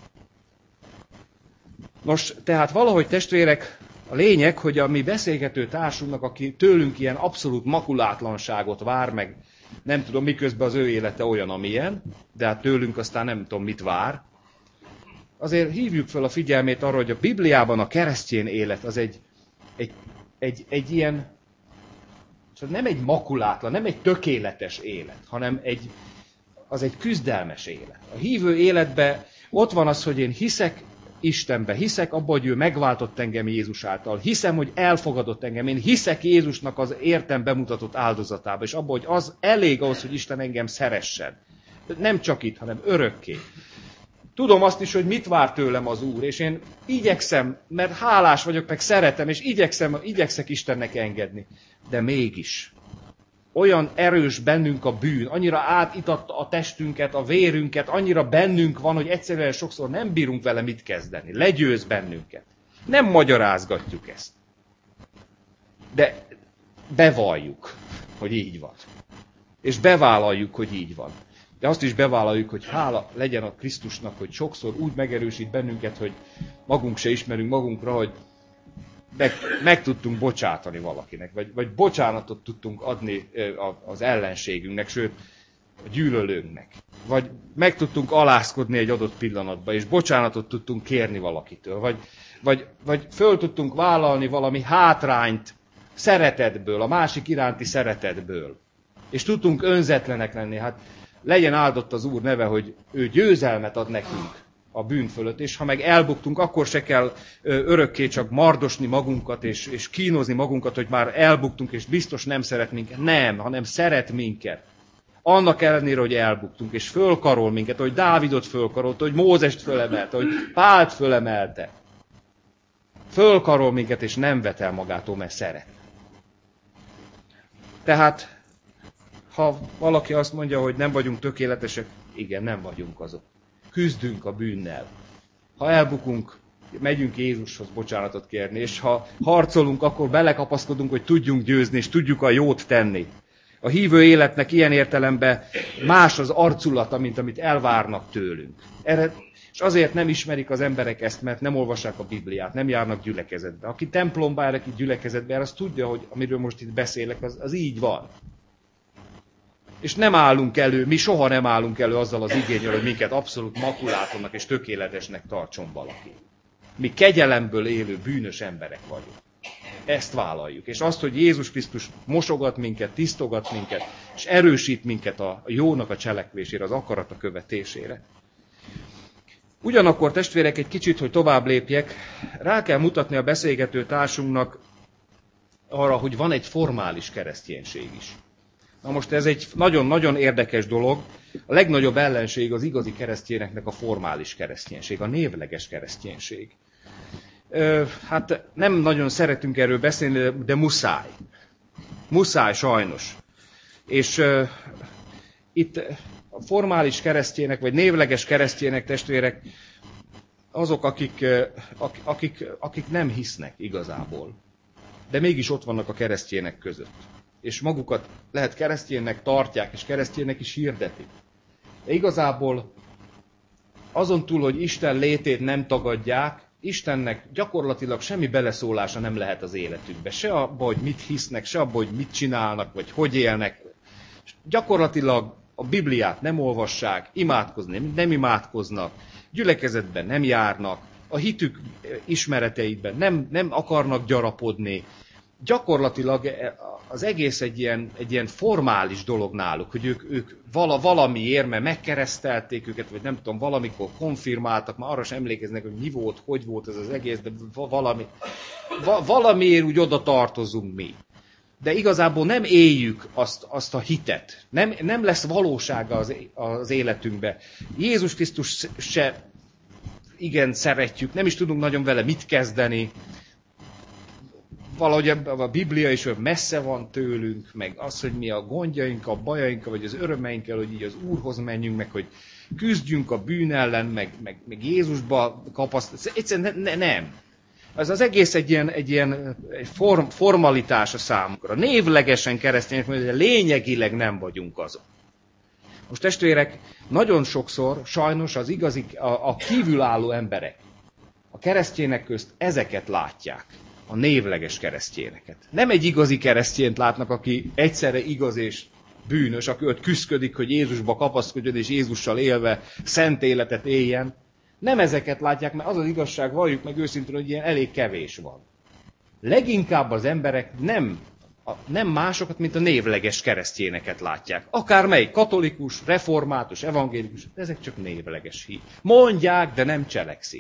Nos, tehát valahogy testvérek, a lényeg, hogy a mi beszélgető társunknak, aki tőlünk ilyen abszolút makulátlanságot vár, meg nem tudom, miközben az ő élete olyan, amilyen, de hát tőlünk aztán nem tudom, mit vár, azért hívjuk fel a figyelmét arra, hogy a Bibliában a keresztény élet az egy, egy, egy, egy ilyen, nem egy makulátlan, nem egy tökéletes élet, hanem egy, az egy küzdelmes élet. A hívő életben ott van az, hogy én hiszek Istenbe, hiszek abba, hogy ő megváltott engem Jézus által. Hiszem, hogy elfogadott engem. Én hiszek Jézusnak az értem bemutatott áldozatába, és abba, hogy az elég ahhoz, hogy Isten engem szeressen. Nem csak itt, hanem örökké. Tudom azt is, hogy mit vár tőlem az Úr, és én igyekszem, mert hálás vagyok, meg szeretem, és igyekszem, igyekszek Istennek engedni. De mégis olyan erős bennünk a bűn, annyira átitatta a testünket, a vérünket, annyira bennünk van, hogy egyszerűen sokszor nem bírunk vele mit kezdeni. Legyőz bennünket. Nem magyarázgatjuk ezt. De bevalljuk, hogy így van. És bevállaljuk, hogy így van. De azt is bevállaljuk, hogy hála legyen a Krisztusnak, hogy sokszor úgy megerősít bennünket, hogy magunk se ismerünk magunkra, hogy meg, meg tudtunk bocsátani valakinek, vagy, vagy bocsánatot tudtunk adni az ellenségünknek, sőt, a gyűlölőnknek. Vagy meg tudtunk alázkodni egy adott pillanatban, és bocsánatot tudtunk kérni valakitől. Vagy, vagy, vagy föl tudtunk vállalni valami hátrányt szeretetből, a másik iránti szeretetből. És tudtunk önzetlenek lenni. Hát legyen áldott az Úr neve, hogy ő győzelmet ad nekünk a bűn fölött, és ha meg elbuktunk, akkor se kell örökké csak mardosni magunkat, és, és kínozni magunkat, hogy már elbuktunk, és biztos nem szeret minket. Nem, hanem szeret minket. Annak ellenére, hogy elbuktunk, és fölkarol minket, hogy Dávidot fölkarolta, hogy Mózest fölemelte, hogy Pált fölemelte. Fölkarol minket, és nem vet el magától, mert szeret. Tehát ha valaki azt mondja, hogy nem vagyunk tökéletesek, igen, nem vagyunk azok. Küzdünk a bűnnel. Ha elbukunk, megyünk Jézushoz bocsánatot kérni, és ha harcolunk, akkor belekapaszkodunk, hogy tudjunk győzni, és tudjuk a jót tenni. A hívő életnek ilyen értelemben más az arculata, mint amit elvárnak tőlünk. Erre, és azért nem ismerik az emberek ezt, mert nem olvassák a Bibliát, nem járnak gyülekezetbe. Aki templomba jár, aki gyülekezetbe jár, az tudja, hogy amiről most itt beszélek, az, az így van. És nem állunk elő, mi soha nem állunk elő azzal az igénnyel, hogy minket abszolút makulátonnak és tökéletesnek tartson valaki. Mi kegyelemből élő bűnös emberek vagyunk. Ezt vállaljuk. És azt, hogy Jézus Krisztus mosogat minket, tisztogat minket, és erősít minket a jónak a cselekvésére, az akarata követésére. Ugyanakkor, testvérek, egy kicsit, hogy tovább lépjek, rá kell mutatni a beszélgető társunknak arra, hogy van egy formális kereszténység is. Na most ez egy nagyon-nagyon érdekes dolog. A legnagyobb ellenség az igazi keresztényeknek a formális kereszténység, a névleges kereszténység. Hát nem nagyon szeretünk erről beszélni, de muszáj. Muszáj sajnos. És uh, itt a formális keresztények, vagy névleges keresztények, testvérek, azok, akik, uh, akik, akik nem hisznek igazából. De mégis ott vannak a keresztények között. És magukat lehet kereszténynek tartják, és kereszténynek is hirdetik. De igazából azon túl, hogy Isten létét nem tagadják, Istennek gyakorlatilag semmi beleszólása nem lehet az életükbe. Se abba, hogy mit hisznek, se abba, hogy mit csinálnak, vagy hogy élnek. Gyakorlatilag a Bibliát nem olvassák, imádkozni nem imádkoznak, gyülekezetben nem járnak, a hitük ismereteikben nem, nem akarnak gyarapodni. Gyakorlatilag az egész egy ilyen, egy ilyen formális dolog náluk, hogy ők, ők vala, valamiért, mert megkeresztelték őket, vagy nem tudom, valamikor konfirmáltak, már arra sem emlékeznek, hogy mi volt, hogy volt ez az egész, de valami, va, valamiért úgy oda tartozunk mi. De igazából nem éljük azt, azt a hitet. Nem, nem lesz valósága az, az életünkbe. Jézus Krisztus se igen szeretjük, nem is tudunk nagyon vele mit kezdeni. Valahogy a Biblia is messze van tőlünk, meg az, hogy mi a gondjaink, a bajaink, vagy az örömeinkkel, hogy így az Úrhoz menjünk, meg hogy küzdjünk a bűn ellen, meg, meg, meg Jézusba kapaszkodunk. Egyszerűen ne, ne, nem. Az az egész egy ilyen, egy ilyen form, formalitás a számunkra. Névlegesen keresztények, mert lényegileg nem vagyunk azok. Most testvérek, nagyon sokszor sajnos az igazi, a, a kívülálló emberek, a keresztények közt ezeket látják. A névleges keresztényeket. Nem egy igazi keresztényt látnak, aki egyszerre igaz és bűnös, aki ott küszködik, hogy Jézusba kapaszkodjon és Jézussal élve szent életet éljen. Nem ezeket látják, mert az az igazság, valljuk meg őszintén, hogy ilyen elég kevés van. Leginkább az emberek nem, a, nem másokat, mint a névleges keresztényeket látják. Akármely katolikus, református, evangélikus, ezek csak névleges hív. Mondják, de nem cselekszik.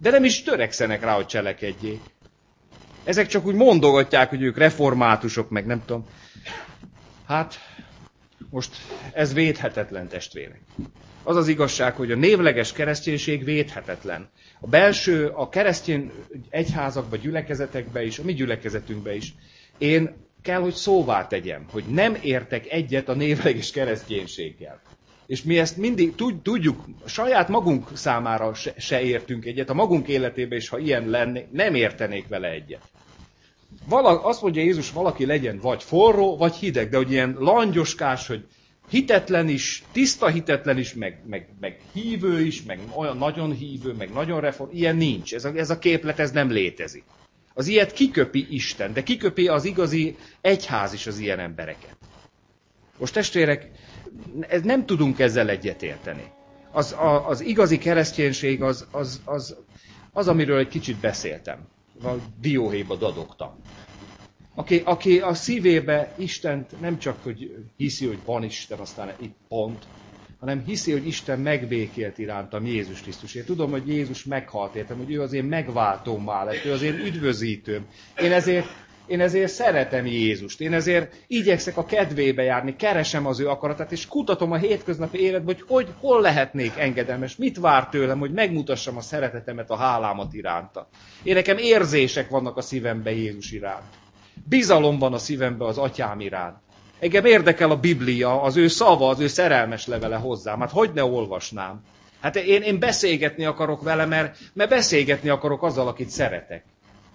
De nem is törekszenek rá, hogy cselekedjék. Ezek csak úgy mondogatják, hogy ők reformátusok, meg nem tudom. Hát, most ez védhetetlen, testvérek. Az az igazság, hogy a névleges kereszténység védhetetlen. A belső, a keresztény egyházakban, gyülekezetekben is, a mi gyülekezetünkben is. Én kell, hogy szóvá tegyem, hogy nem értek egyet a névleges kereszténységgel. És mi ezt mindig tudjuk, saját magunk számára se, se értünk egyet, a magunk életében is, ha ilyen lennék, nem értenék vele egyet. Vala, azt mondja Jézus, valaki legyen vagy forró, vagy hideg, de hogy ilyen langyoskás, hogy hitetlen is, tiszta hitetlen is, meg, meg, meg hívő is, meg olyan nagyon hívő, meg nagyon reform, ilyen nincs. Ez a, ez a képlet, ez nem létezik. Az ilyet kiköpi Isten, de kiköpi az igazi egyház is az ilyen embereket. Most testvérek, nem tudunk ezzel egyetérteni. Az, a, az igazi kereszténység az, az, az, az, amiről egy kicsit beszéltem. A dióhéjba dadogtam. Aki, aki a szívébe Istent nem csak, hogy hiszi, hogy van Isten, aztán itt pont, hanem hiszi, hogy Isten megbékélt irántam Jézus Krisztusért. Tudom, hogy Jézus meghalt értem, hogy ő az én megváltómmá lett, ő az én üdvözítőm. Én ezért, én ezért szeretem Jézust, én ezért igyekszek a kedvébe járni, keresem az ő akaratát, és kutatom a hétköznapi életben, hogy, hogy hol lehetnék engedelmes, mit vár tőlem, hogy megmutassam a szeretetemet, a hálámat iránta. Én nekem érzések vannak a szívemben Jézus iránt. Bizalom van a szívemben az atyám iránt. Engem érdekel a Biblia, az ő szava, az ő szerelmes levele hozzám. Hát hogy ne olvasnám? Hát én, én beszélgetni akarok vele, mert, mert beszélgetni akarok azzal, akit szeretek.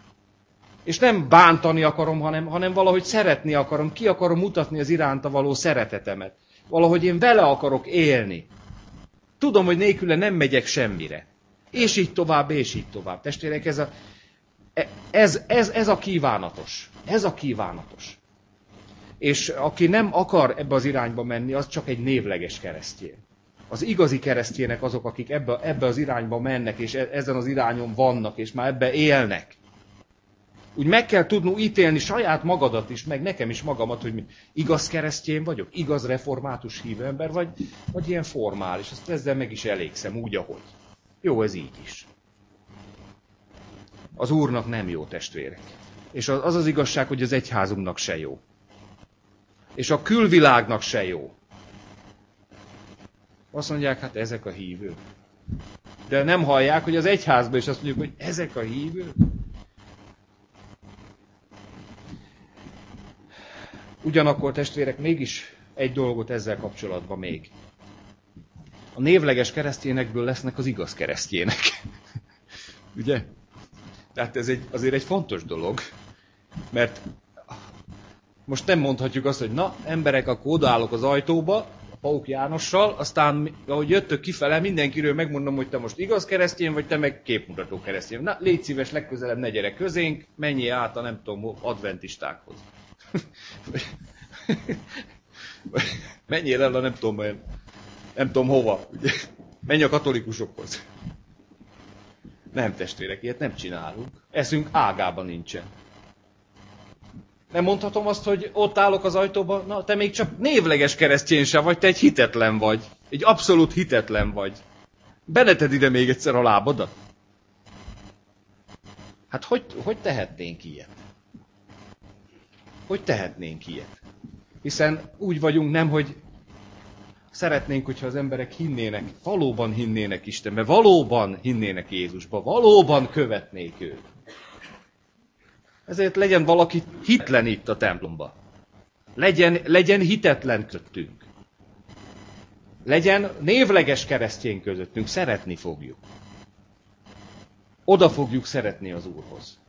És nem bántani akarom, hanem, hanem valahogy szeretni akarom, ki akarom mutatni az iránta való szeretetemet. Valahogy én vele akarok élni. Tudom, hogy nélküle nem megyek semmire. És így tovább, és így tovább. Testvérek, ez a, ez, ez, ez a kívánatos. Ez a kívánatos. És aki nem akar ebbe az irányba menni, az csak egy névleges keresztény. Az igazi keresztjének azok, akik ebbe, ebbe az irányba mennek, és ezen az irányon vannak, és már ebbe élnek. Úgy meg kell tudnunk ítélni saját magadat is, meg nekem is magamat, hogy igaz keresztény vagyok, igaz református hívő ember, vagy, vagy ilyen formális. Azt ezzel meg is elégszem, úgy, ahogy. Jó, ez így is. Az Úrnak nem jó, testvérek. És az az igazság, hogy az egyházunknak se jó. És a külvilágnak se jó. Azt mondják, hát ezek a hívők. De nem hallják, hogy az egyházban is azt mondjuk, hogy ezek a hívők. Ugyanakkor, testvérek, mégis egy dolgot ezzel kapcsolatban még. A névleges keresztényekből lesznek az igaz keresztjének. Ugye? Tehát ez egy, azért egy fontos dolog. Mert most nem mondhatjuk azt, hogy na, emberek, akkor odaállok az ajtóba, a Pauk Jánossal, aztán, ahogy jöttök kifele, mindenkiről megmondom, hogy te most igaz keresztény, vagy te meg képmutató keresztény. Na, légy szíves, legközelebb ne gyere közénk, menjél át a nem tudom, adventistákhoz. Menjél el a nem tudom, nem tudom hova. Ugye? Menj a katolikusokhoz. Nem, testvérek, ilyet nem csinálunk. Eszünk ágában nincsen. Nem mondhatom azt, hogy ott állok az ajtóba, na te még csak névleges keresztény sem vagy, te egy hitetlen vagy. Egy abszolút hitetlen vagy. Beneted ide még egyszer a lábadat. Hát hogy, hogy tehetnénk ilyet? Hogy tehetnénk ilyet? Hiszen úgy vagyunk nem, hogy szeretnénk, hogyha az emberek hinnének, valóban hinnének Istenbe, valóban hinnének Jézusba, valóban követnék őt. Ezért legyen valaki hitlen itt a templomba. Legyen, legyen hitetlen közöttünk. Legyen névleges keresztény közöttünk, szeretni fogjuk. Oda fogjuk szeretni az Úrhoz.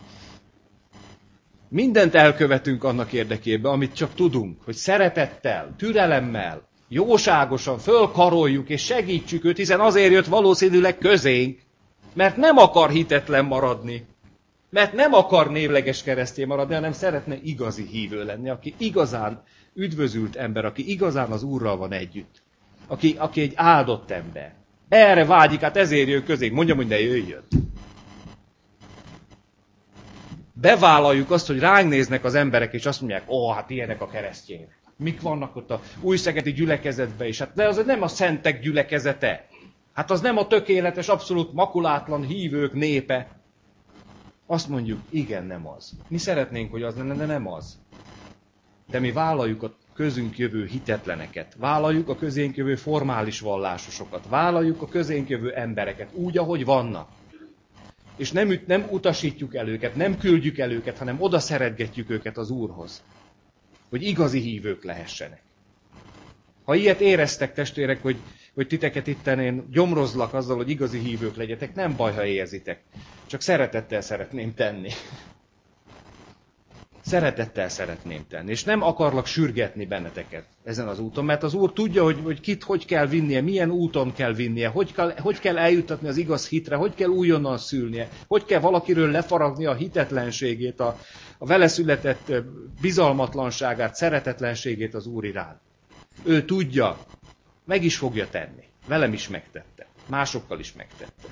Mindent elkövetünk annak érdekében, amit csak tudunk, hogy szeretettel, türelemmel, jóságosan fölkaroljuk és segítsük őt, hiszen azért jött valószínűleg közénk, mert nem akar hitetlen maradni, mert nem akar névleges keresztény maradni, hanem szeretne igazi hívő lenni, aki igazán üdvözült ember, aki igazán az Úrral van együtt, aki, aki egy áldott ember. Erre vágyik, hát ezért jön közénk, mondjam, hogy ne jöjjön. Bevállaljuk azt, hogy ránk néznek az emberek, és azt mondják, ó, hát ilyenek a keresztjének. Mik vannak ott a újszegedi gyülekezetben is? Hát de az nem a szentek gyülekezete. Hát az nem a tökéletes, abszolút makulátlan hívők népe. Azt mondjuk, igen, nem az. Mi szeretnénk, hogy az lenne, de nem az. De mi vállaljuk a közünk jövő hitetleneket, vállaljuk a közénk jövő formális vallásosokat, vállaljuk a közénk jövő embereket úgy, ahogy vannak. És nem, nem utasítjuk el őket, nem küldjük el őket, hanem oda szeretgetjük őket az Úrhoz, hogy igazi hívők lehessenek. Ha ilyet éreztek, testvérek, hogy, hogy titeket itten én gyomrozlak azzal, hogy igazi hívők legyetek, nem baj, ha érzitek. Csak szeretettel szeretném tenni. Szeretettel szeretném tenni. És nem akarlak sürgetni benneteket ezen az úton, mert az Úr tudja, hogy, hogy kit hogy kell vinnie, milyen úton kell vinnie, hogy kell, hogy kell eljuttatni az igaz hitre, hogy kell újonnan szülnie, hogy kell valakiről lefaragni a hitetlenségét, a, a vele született bizalmatlanságát, szeretetlenségét az Úr iránt. Ő tudja, meg is fogja tenni. Velem is megtette. Másokkal is megtette.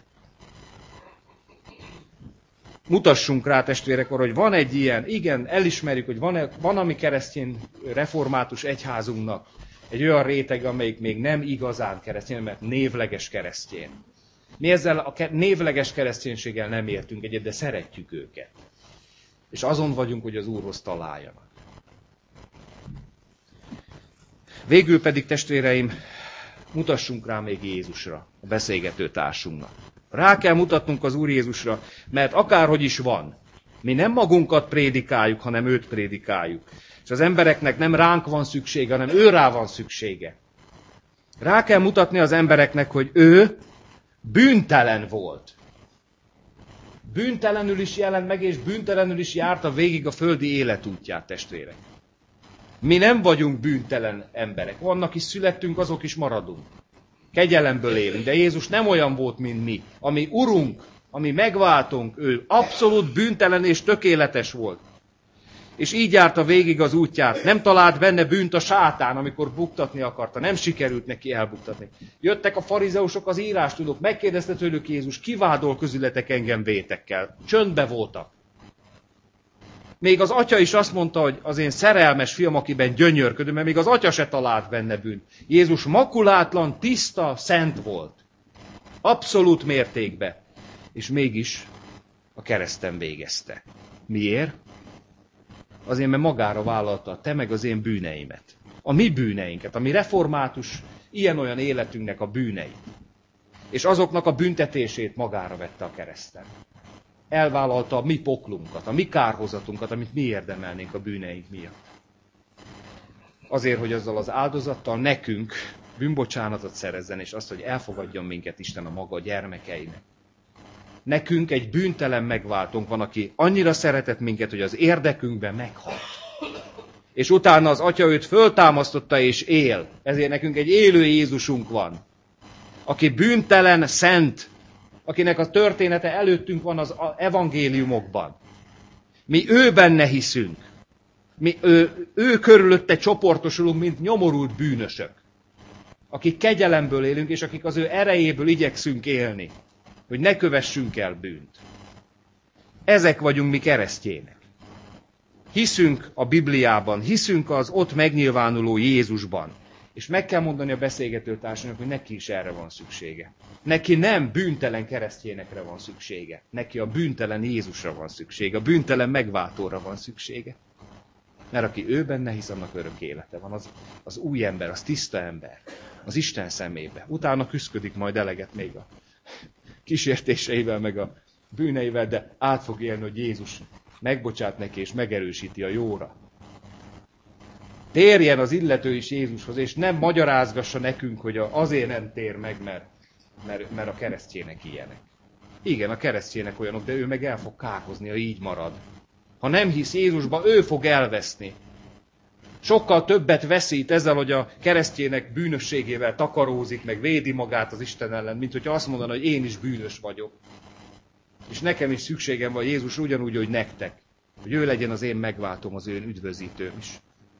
Mutassunk rá, testvérek, hogy van egy ilyen, igen, elismerjük, hogy van, van a mi keresztény református egyházunknak egy olyan réteg, amelyik még nem igazán keresztény, mert névleges keresztény. Mi ezzel a névleges kereszténységgel nem értünk egyet, de szeretjük őket. És azon vagyunk, hogy az Úrhoz találjanak. Végül pedig, testvéreim, mutassunk rá még Jézusra, a beszélgető társunknak. Rá kell mutatnunk az Úr Jézusra, mert akárhogy is van, mi nem magunkat prédikáljuk, hanem őt prédikáljuk. És az embereknek nem ránk van szüksége, hanem ő rá van szüksége. Rá kell mutatni az embereknek, hogy ő bűntelen volt. Bűntelenül is jelent meg, és bűntelenül is járta végig a földi életútját, testvérek. Mi nem vagyunk bűntelen emberek. Vannak is születtünk, azok is maradunk. Kegyelemből élünk, de Jézus nem olyan volt, mint mi. Ami Urunk, ami megváltunk, ő abszolút bűntelen és tökéletes volt. És így járta végig az útját. Nem talált benne bűnt a sátán, amikor buktatni akarta. Nem sikerült neki elbuktatni. Jöttek a farizeusok, az írástudók, megkérdezte tőlük Jézus, ki vádol közületek engem vétekkel? Csöndbe voltak. Még az atya is azt mondta, hogy az én szerelmes fiam, akiben gyönyörködöm, mert még az atya se talált benne bűnt. Jézus makulátlan, tiszta, szent volt. Abszolút mértékben. És mégis a kereszten végezte. Miért? Azért, mert magára vállalta a te meg az én bűneimet. A mi bűneinket, a mi református, ilyen-olyan életünknek a bűneit. És azoknak a büntetését magára vette a kereszten. Elvállalta a mi poklunkat, a mi kárhozatunkat, amit mi érdemelnénk a bűneink miatt. Azért, hogy azzal az áldozattal nekünk bűnbocsánatot szerezzen, és azt, hogy elfogadjon minket Isten a maga gyermekeinek. Nekünk egy bűntelen megváltónk van, aki annyira szeretett minket, hogy az érdekünkben meghalt. És utána az Atya őt föltámasztotta és él. Ezért nekünk egy élő Jézusunk van, aki bűntelen, szent, akinek a története előttünk van az evangéliumokban. Mi ő benne hiszünk. Mi ő, ő körülötte csoportosulunk, mint nyomorult bűnösök. Akik kegyelemből élünk, és akik az ő erejéből igyekszünk élni. Hogy ne kövessünk el bűnt. Ezek vagyunk mi keresztjének. Hiszünk a Bibliában, hiszünk az ott megnyilvánuló Jézusban. És meg kell mondani a beszélgető társadalomnak, hogy neki is erre van szüksége. Neki nem bűntelen keresztjénekre van szüksége. Neki a bűntelen Jézusra van szüksége. A bűntelen megváltóra van szüksége. Mert aki ő benne hisz, annak örök élete van. Az, az új ember, az tiszta ember. Az Isten szemébe. Utána küszködik majd eleget még a kísértéseivel, meg a bűneivel, de át fog élni, hogy Jézus megbocsát neki és megerősíti a jóra. Térjen az illető is Jézushoz, és nem magyarázgassa nekünk, hogy azért nem tér meg, mert, mert, mert a keresztjének ilyenek. Igen, a keresztjének olyanok, de ő meg el fog kárhozni, ha így marad. Ha nem hisz Jézusba, ő fog elveszni. Sokkal többet veszít ezzel, hogy a keresztjének bűnösségével takarózik, meg védi magát az Isten ellen, mint hogyha azt mondaná, hogy én is bűnös vagyok. És nekem is szükségem van Jézus ugyanúgy, hogy nektek. Hogy ő legyen az én megváltom, az én üdvözítőm is.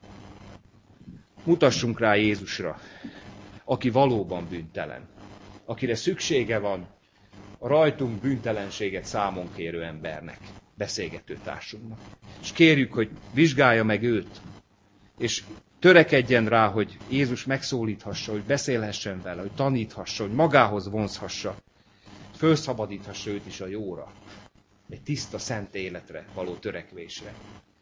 Mutassunk rá Jézusra, aki valóban bűntelen. Akire szüksége van a rajtunk bűntelenséget számon kérő embernek, beszélgető társunknak. És kérjük, hogy vizsgálja meg őt, és Törekedjen rá, hogy Jézus megszólíthassa, hogy beszélhessen vele, hogy taníthassa, hogy magához vonzhassa, fölszabadíthassa őt is a jóra, egy tiszta, szent életre való törekvésre.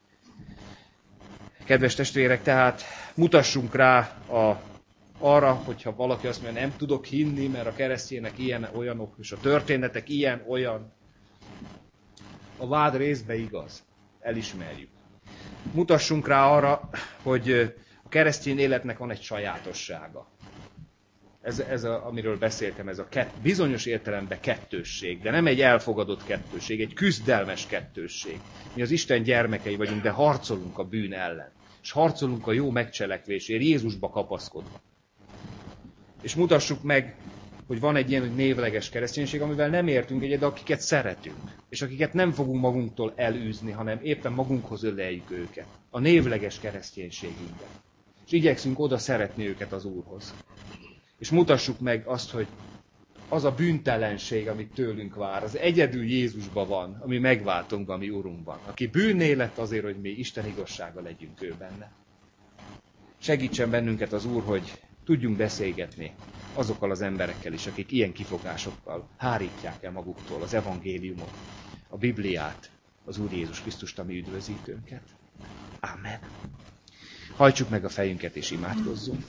Kedves testvérek, tehát mutassunk rá a, arra, hogyha valaki azt mondja, nem tudok hinni, mert a keresztjének ilyen, olyanok, és a történetek ilyen, olyan. A vád részbe igaz, elismerjük. Mutassunk rá arra, hogy a keresztény életnek van egy sajátossága. Ez, ez a, amiről beszéltem, ez a kett, bizonyos értelemben kettősség, de nem egy elfogadott kettősség, egy küzdelmes kettősség. Mi az Isten gyermekei vagyunk, de harcolunk a bűn ellen. És harcolunk a jó megcselekvésért, Jézusba kapaszkodva. És mutassuk meg, hogy van egy ilyen névleges kereszténység, amivel nem értünk egyet, de akiket szeretünk. És akiket nem fogunk magunktól elűzni, hanem éppen magunkhoz öleljük őket. A névleges kereszténységünkben. És igyekszünk oda szeretni őket az Úrhoz. És mutassuk meg azt, hogy az a bűntelenség, amit tőlünk vár, az egyedül Jézusban van, ami megváltunk a mi Urunkban. Aki bűnné lett azért, hogy mi Isten igazsága legyünk ő benne. Segítsen bennünket az Úr, hogy tudjunk beszélgetni azokkal az emberekkel is, akik ilyen kifogásokkal hárítják el maguktól az evangéliumot, a Bibliát, az Úr Jézus Krisztust, a mi üdvözítőnket. Amen. Hajtsuk meg a fejünket és imádkozzunk.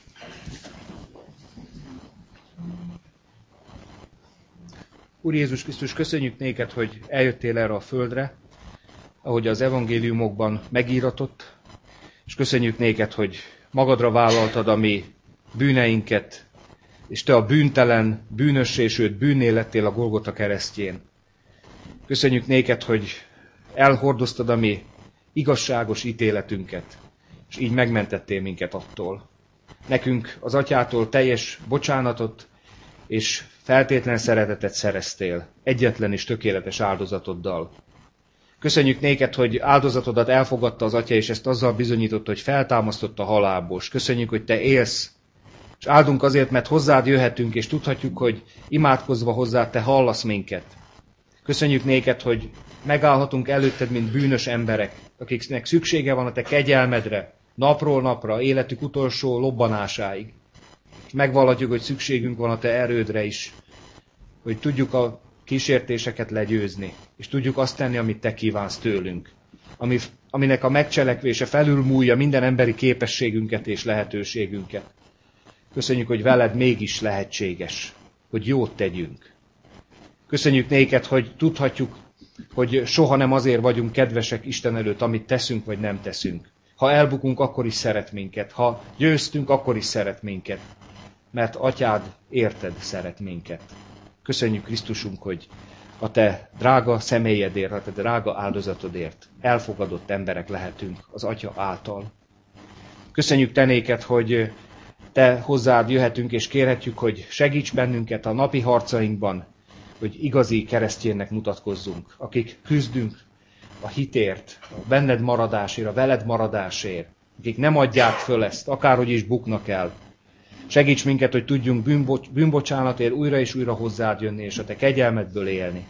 Úr Jézus Krisztus, köszönjük néked, hogy eljöttél erre a földre, ahogy az evangéliumokban megíratott, és köszönjük néked, hogy magadra vállaltad a mi bűneinket, és te a bűntelen, bűnössé, sőt bűnné lettél a Golgota keresztjén. Köszönjük néked, hogy elhordoztad a mi igazságos ítéletünket, és így megmentettél minket attól. Nekünk az Atyától teljes bocsánatot és feltétlen szeretetet szereztél, egyetlen és tökéletes áldozatoddal. Köszönjük néked, hogy áldozatodat elfogadta az Atya, és ezt azzal bizonyította, hogy feltámasztott a halálból. És köszönjük, hogy te élsz, és áldunk azért, mert hozzád jöhetünk, és tudhatjuk, hogy imádkozva hozzád te hallasz minket. Köszönjük néked, hogy megállhatunk előtted, mint bűnös emberek, akiknek szüksége van a te kegyelmedre, napról napra, életük utolsó lobbanásáig. És megvallatjuk, hogy szükségünk van a te erődre is, hogy tudjuk a kísértéseket legyőzni, és tudjuk azt tenni, amit te kívánsz tőlünk, ami, aminek a megcselekvése felülmúlja minden emberi képességünket és lehetőségünket. Köszönjük, hogy veled mégis lehetséges, hogy jót tegyünk. Köszönjük néked, hogy tudhatjuk, hogy soha nem azért vagyunk kedvesek Isten előtt, amit teszünk vagy nem teszünk. Ha elbukunk, akkor is szeret minket. Ha győztünk, akkor is szeret minket. Mert atyád érted szeret minket. Köszönjük Krisztusunk, hogy a te drága személyedért, a te drága áldozatodért elfogadott emberek lehetünk az Atya által. Köszönjük te néked, hogy te hozzád jöhetünk és kérhetjük, hogy segíts bennünket a napi harcainkban, hogy igazi keresztjénnek mutatkozzunk, akik küzdünk a hitért, a benned maradásért, a veled maradásért, akik nem adják föl ezt, akárhogy is buknak el. Segíts minket, hogy tudjunk bűnbocs- bűnbocsánatért újra és újra hozzád jönni, és a te kegyelmedből élni,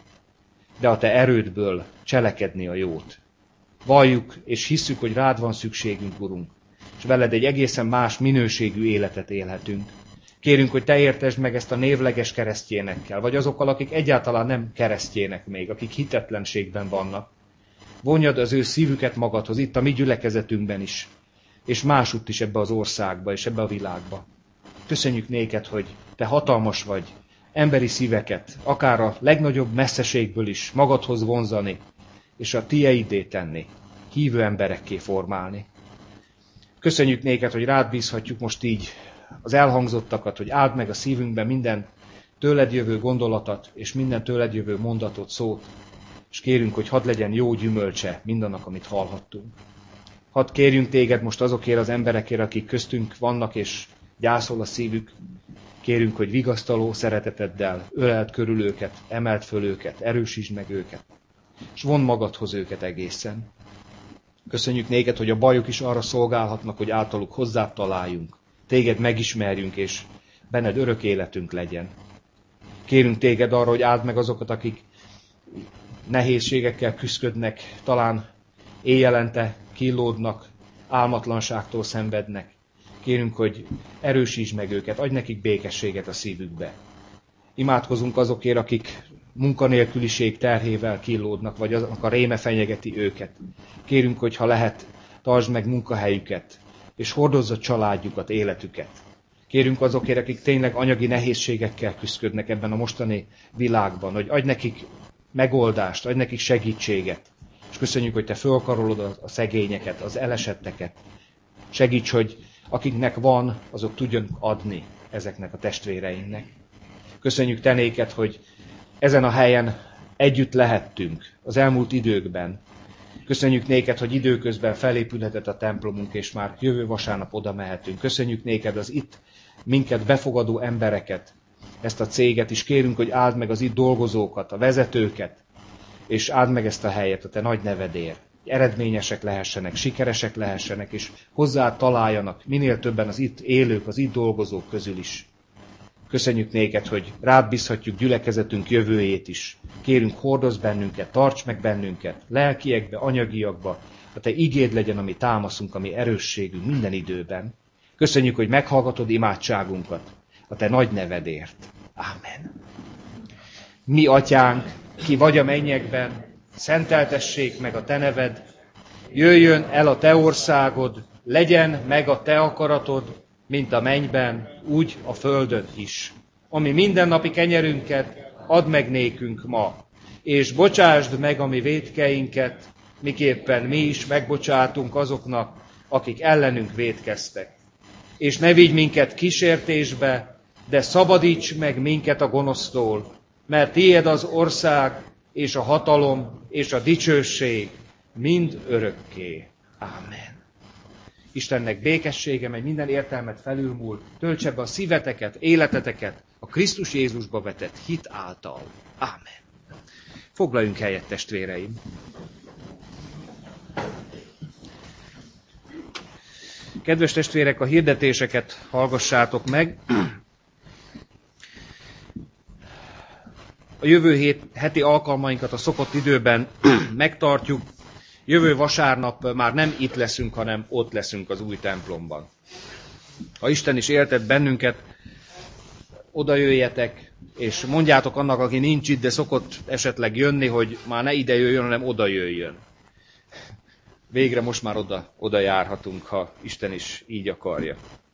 de a te erődből cselekedni a jót. Valljuk és hisszük, hogy rád van szükségünk, Urunk, és veled egy egészen más minőségű életet élhetünk. Kérünk, hogy te értesd meg ezt a névleges keresztjénekkel, vagy azokkal, akik egyáltalán nem keresztjének még, akik hitetlenségben vannak. Vonjad az ő szívüket magadhoz, itt a mi gyülekezetünkben is, és másutt is ebbe az országba, és ebbe a világba. Köszönjük néked, hogy te hatalmas vagy, emberi szíveket, akár a legnagyobb messzeségből is magadhoz vonzani, és a tieidé tenni, hívő emberekké formálni. Köszönjük néked, hogy rád bízhatjuk most így az elhangzottakat, hogy áld meg a szívünkben minden tőled jövő gondolatot, és minden tőled jövő mondatot, szót, és kérünk, hogy hadd legyen jó gyümölcse mindannak, amit hallhattunk. Hadd kérjünk téged most azokért az emberekért, akik köztünk vannak, és gyászol a szívük. Kérünk, hogy vigasztaló szereteteddel öleld körül őket, emeld föl őket, erősítsd meg őket, és vondd magadhoz őket egészen. Köszönjük néked, hogy a bajok is arra szolgálhatnak, hogy általuk hozzád találjunk, téged megismerjünk, és benned örök életünk legyen. Kérünk téged arra, hogy áld meg azokat, akik nehézségekkel küszködnek, talán éjjelente kínlódnak, álmatlanságtól szenvednek. Kérünk, hogy erősítsd meg őket, adj nekik békességet a szívükbe. Imádkozunk azokért, akik munkanélküliség terhével kínlódnak, vagy azok a réme fenyegeti őket. Kérünk, hogy ha lehet, tartsd meg munkahelyüket, és hordozz a családjukat, életüket. Kérünk azokért, akik tényleg anyagi nehézségekkel küszködnek ebben a mostani világban, hogy adj nekik megoldást, adj nekik segítséget. És köszönjük, hogy te fölkarolod a szegényeket, az elesetteket. Segíts, hogy akiknek van, azok tudjanak adni ezeknek a testvéreinknek. Köszönjük te néked, hogy ezen a helyen együtt lehettünk az elmúlt időkben. Köszönjük néked, hogy időközben felépülhetett a templomunk, és már jövő vasárnap oda mehetünk. Köszönjük néked az itt minket befogadó embereket, ezt a céget is. Kérünk, hogy áld meg az itt dolgozókat, a vezetőket, és áld meg ezt a helyet a te nagy nevedért. Eredményesek lehessenek, sikeresek lehessenek, és hozzá találjanak minél többen az itt élők, az itt dolgozók közül is. Köszönjük néked, hogy rád bízhatjuk gyülekezetünk jövőjét is. Kérünk, hordozz bennünket, tarts meg bennünket, lelkiekbe, anyagiakba, a te igéd legyen, ami támaszunk, ami erősségünk minden időben. Köszönjük, hogy meghallgatod imádságunkat a te nagy nevedért. Ámen. Mi atyánk, ki vagy a mennyekben, szenteltessék meg a te neved, jöjjön el a te országod, legyen meg a te akaratod, mint a mennyben, úgy a földön is. Ami mindennapi kenyerünket add meg nékünk ma, és bocsásd meg a mi vétkeinket, miképpen mi is megbocsátunk azoknak, akik ellenünk vétkeztek. És ne vigy minket kísértésbe, de szabadíts meg minket a gonosztól, mert tiéd az ország, és a hatalom, és a dicsőség mind örökké. Ámen. Istennek békessége, mely minden értelmet felülmúl, töltse be a szíveteket, életeteket a Krisztus Jézusba vetett hit által. Ámen. Foglaljunk helyet, testvéreim. Kedves testvérek, a hirdetéseket hallgassátok meg. A jövő hét, heti alkalmainkat a szokott időben megtartjuk. Jövő vasárnap már nem itt leszünk, hanem ott leszünk az új templomban. Ha Isten is éltet bennünket, oda jöjjetek, és mondjátok annak, aki nincs itt, de szokott esetleg jönni, hogy már ne ide jöjjön, hanem oda jöjjön. Végre most már oda, oda járhatunk, ha Isten is így akarja.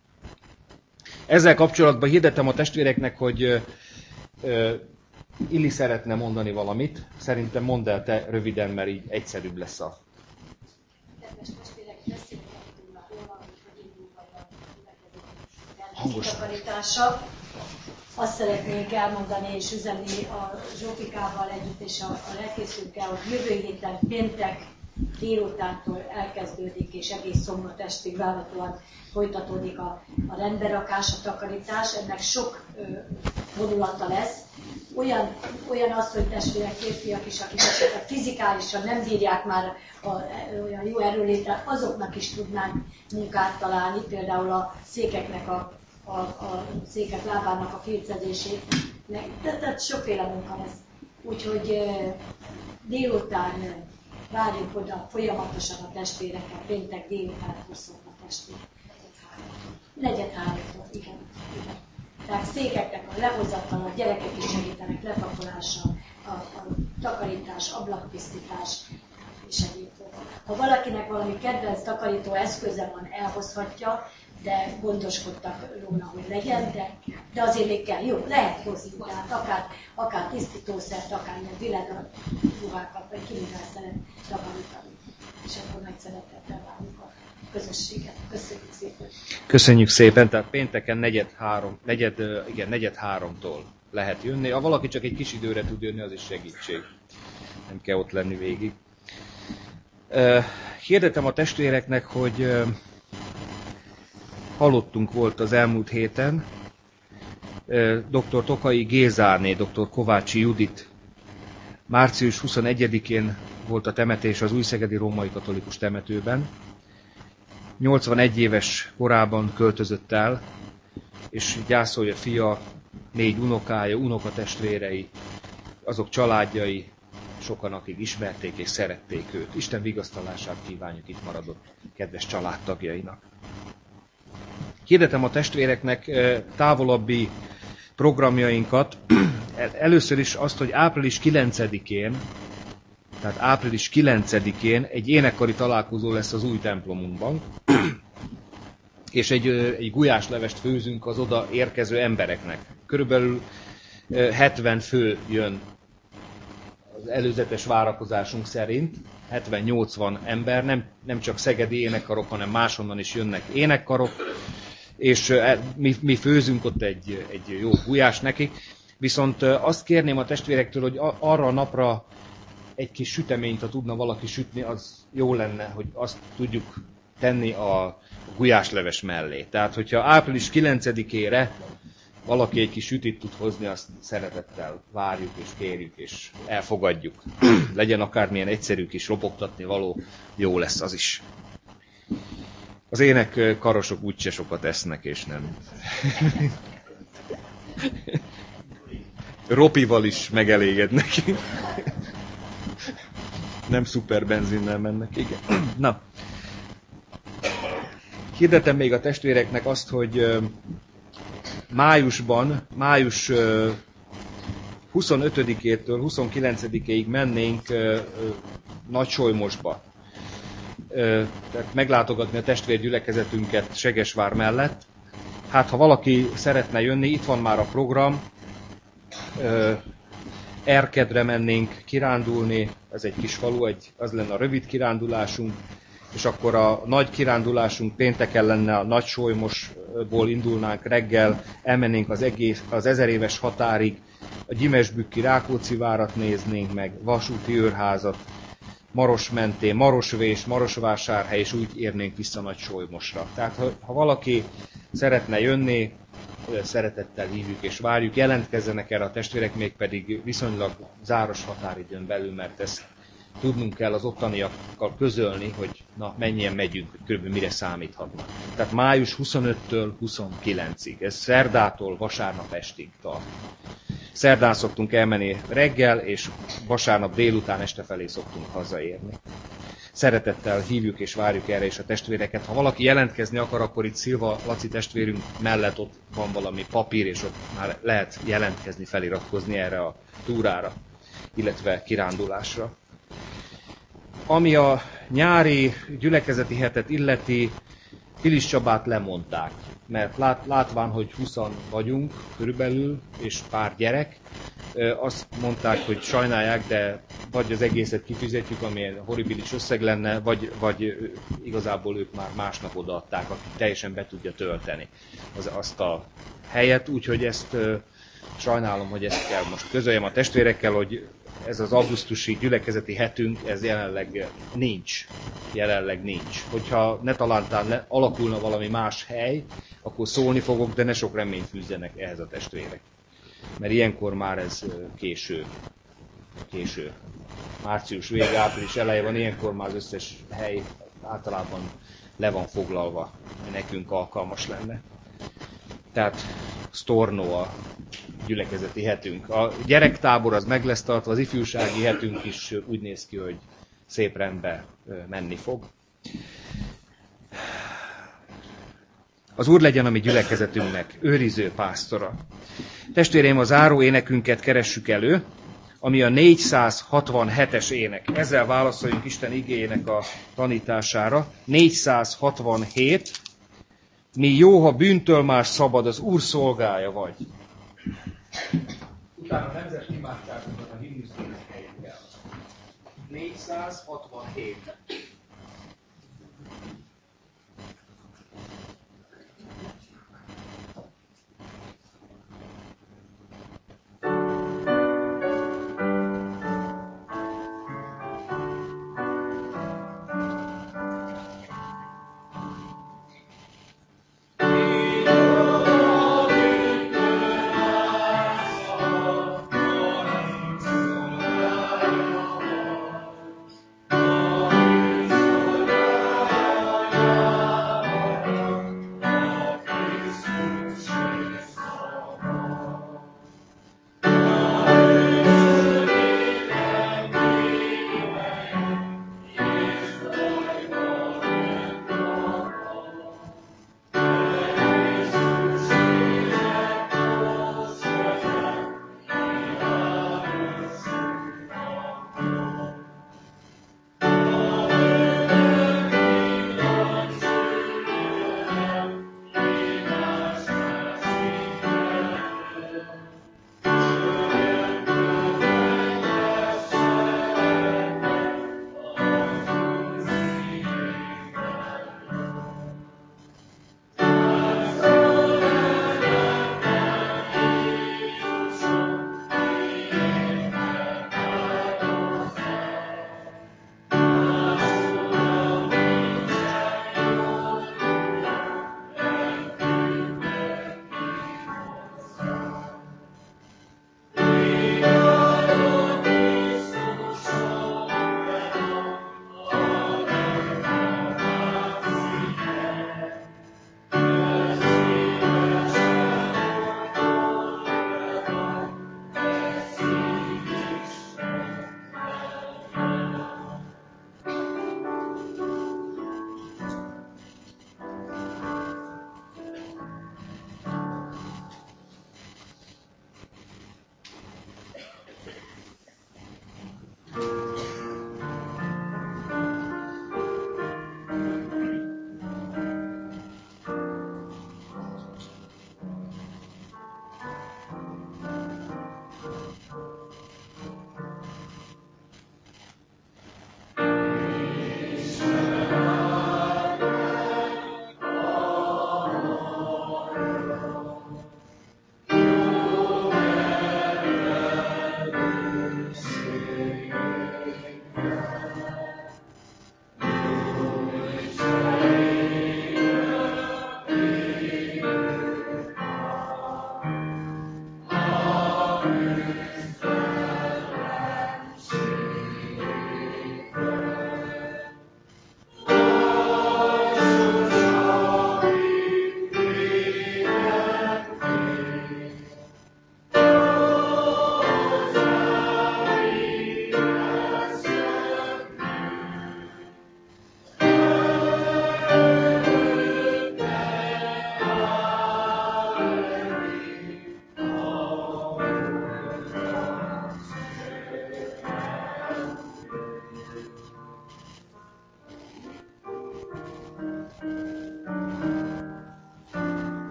Ezzel kapcsolatban hirdetem a testvéreknek, hogy ö, ö, Illi szeretne mondani valamit. Szerintem mondd el te röviden, mert így egyszerűbb lesz a... Kedves testvérek, beszélgetünk már róla, hogy indul majd a gyülekezet. Azt szeretnénk elmondani és üzenni a Zsófikával együtt és a, a lelkészünkkel, hogy jövő héten péntek délutántól elkezdődik, és egész szombat estig várhatóan folytatódik a, a rendberakás, a takarítás. Ennek sok ö, vonulata lesz. Olyan, olyan az, hogy testvérek, férfiak is, akik esetleg fizikálisan nem bírják már a, a, olyan jó erőlétet, azoknak is tudnánk munkát találni, például a székeknek a, a, a székek lábának a filcezését. Tehát sokféle munka lesz. Úgyhogy e, délután e, várjuk oda folyamatosan a testvéreket, péntek délután szombat estig. Negyed háromtól, igen, igen. Tehát székeknek a lehozatal, a gyerekek is segítenek, lepakolása, a, a takarítás, ablaktisztítás és egyéb. Ha valakinek valami kedvenc takarító eszköze van, elhozhatja, de gondoskodtak róla, hogy legyen, de, de azért még kell. Jó, lehet hozni, tehát akár, akár tisztítószert, akár ilyen világra ruhákat, vagy ki mivel szeret takarítani. És akkor nagy szeretettel várjuk a közösséget. Köszönjük szépen! Köszönjük szépen, tehát pénteken negyed, három, negyed, igen, negyed háromtól lehet jönni. Ha valaki csak egy kis időre tud jönni, az is segítség. Nem kell ott lenni végig. Hirdetem a testvéreknek, hogy halottunk volt az elmúlt héten. doktor Tokai Gézáné, doktor Kovácsi Judit. március huszonegyedikén volt a temetés az Újszegedi Római Katolikus Temetőben. nyolcvanegy éves korában költözött el, és gyászolja fia, négy unokája, unokatestvérei, azok családjai, sokan, akik ismerték és szerették őt. Isten vigasztalását kívánjuk itt maradott kedves családtagjainak. Hirdetem a testvéreknek távolabbi programjainkat. Először is azt, hogy április kilencedikén, tehát április kilencedikén egy énekkari találkozó lesz az új templomunkban, és egy, egy gulyáslevest főzünk az oda érkező embereknek. Körülbelül hetven fő jön az előzetes várakozásunk szerint, hetven-nyolcvan ember, nem, nem csak szegedi énekkarok, hanem máshonnan is jönnek énekkarok, és mi, mi főzünk ott egy, egy jó gulyás nekik. Viszont azt kérném a testvérektől, hogy arra a napra egy kis süteményt, ha tudna valaki sütni, az jó lenne, hogy azt tudjuk tenni a gulyásleves mellé. Tehát, hogyha április kilencedikére valaki egy kis sütit tud hozni, azt szeretettel várjuk és kérjük és elfogadjuk. Legyen akármilyen egyszerű kis ropogtatni való, jó lesz az is. Az énekkarosok úgyse sokat esznek, és nem. Ropival is megelégednek. Nem szuper benzinnel mennek, igen. Na. Hirdetem még a testvéreknek azt, hogy májusban, május huszonötödikétől huszonkilencedikéig mennénk Nagysolymosba. Tehát meglátogatni a testvérgyülekezetünket Segesvár mellett. Hát, ha valaki szeretne jönni, itt van már a program. Erkedre mennénk kirándulni, ez egy kis falu, egy, az lenne a rövid kirándulásunk, és akkor a nagy kirándulásunk pénteken lenne, a Nagysolymosból indulnánk reggel, elmennénk az, egész, az ezer éves határig, a Gyimesbükki Rákóczi várat néznénk meg, vasúti őrházat, Maros mentén, Marosvés, Marosvásárhely, és úgy érnénk vissza Nagysolymosra. Tehát ha, ha valaki szeretne jönni, szeretettel hívjuk és várjuk, jelentkezzenek erre a testvérek, még pedig viszonylag záros határidőn belül, mert ezt tudnunk kell az ottaniakkal közölni, hogy na, mennyien megyünk, hogy körülbelül mire számíthatnak. Tehát május huszonötödikétől huszonkilencedikéig, ez szerdától vasárnap estig tart. Szerdán szoktunk elmenni reggel, és vasárnap délután este felé szoktunk hazaérni. Szeretettel hívjuk és várjuk erre is a testvéreket. Ha valaki jelentkezni akar, akkor itt Szilva Laci testvérünk mellett ott van valami papír, és ott már lehet jelentkezni, feliratkozni erre a túrára, illetve kirándulásra. Ami a nyári gyülekezeti hetet illeti, Pilis Csabát lemondták, mert lát, látván, hogy húszan vagyunk körülbelül, és pár gyerek, azt mondták, hogy sajnálják, de vagy az egészet kifizetjük, ami horribilis összeg lenne, vagy, vagy igazából ők már másnap odaadták, aki teljesen be tudja tölteni az, azt a helyet, úgyhogy ezt sajnálom, hogy ezt kell most közöljem a testvérekkel, hogy ez az augusztusi gyülekezeti hetünk, ez jelenleg nincs. Jelenleg nincs. Hogyha ne talántán alakulna valami más hely, akkor szólni fogok, de ne sok reményt fűzzenek ehhez a testvérek. Mert ilyenkor már ez késő. Késő. Március vége, április eleje van, ilyenkor már az összes hely általában le van foglalva, hogy nekünk alkalmas lenne. Tehát Storno a gyülekezeti hetünk. A gyerektábor az meg lesz tartva, az ifjúsági hetünk is úgy néz ki, hogy szép rendbe menni fog. Az Úr legyen a mi gyülekezetünknek őriző pásztora. Testvéreim, a záró énekünket keressük elő, ami a négyszázhatvanhetes ének. Ezzel válaszoljunk Isten igéjének a tanítására. négyszázhatvanhét. Mi jó, ha bűntől más szabad, az Úr szolgája vagy. Utána a nemzet imádságunkat a himnusz énekeljük el. négyszázhatvanhét.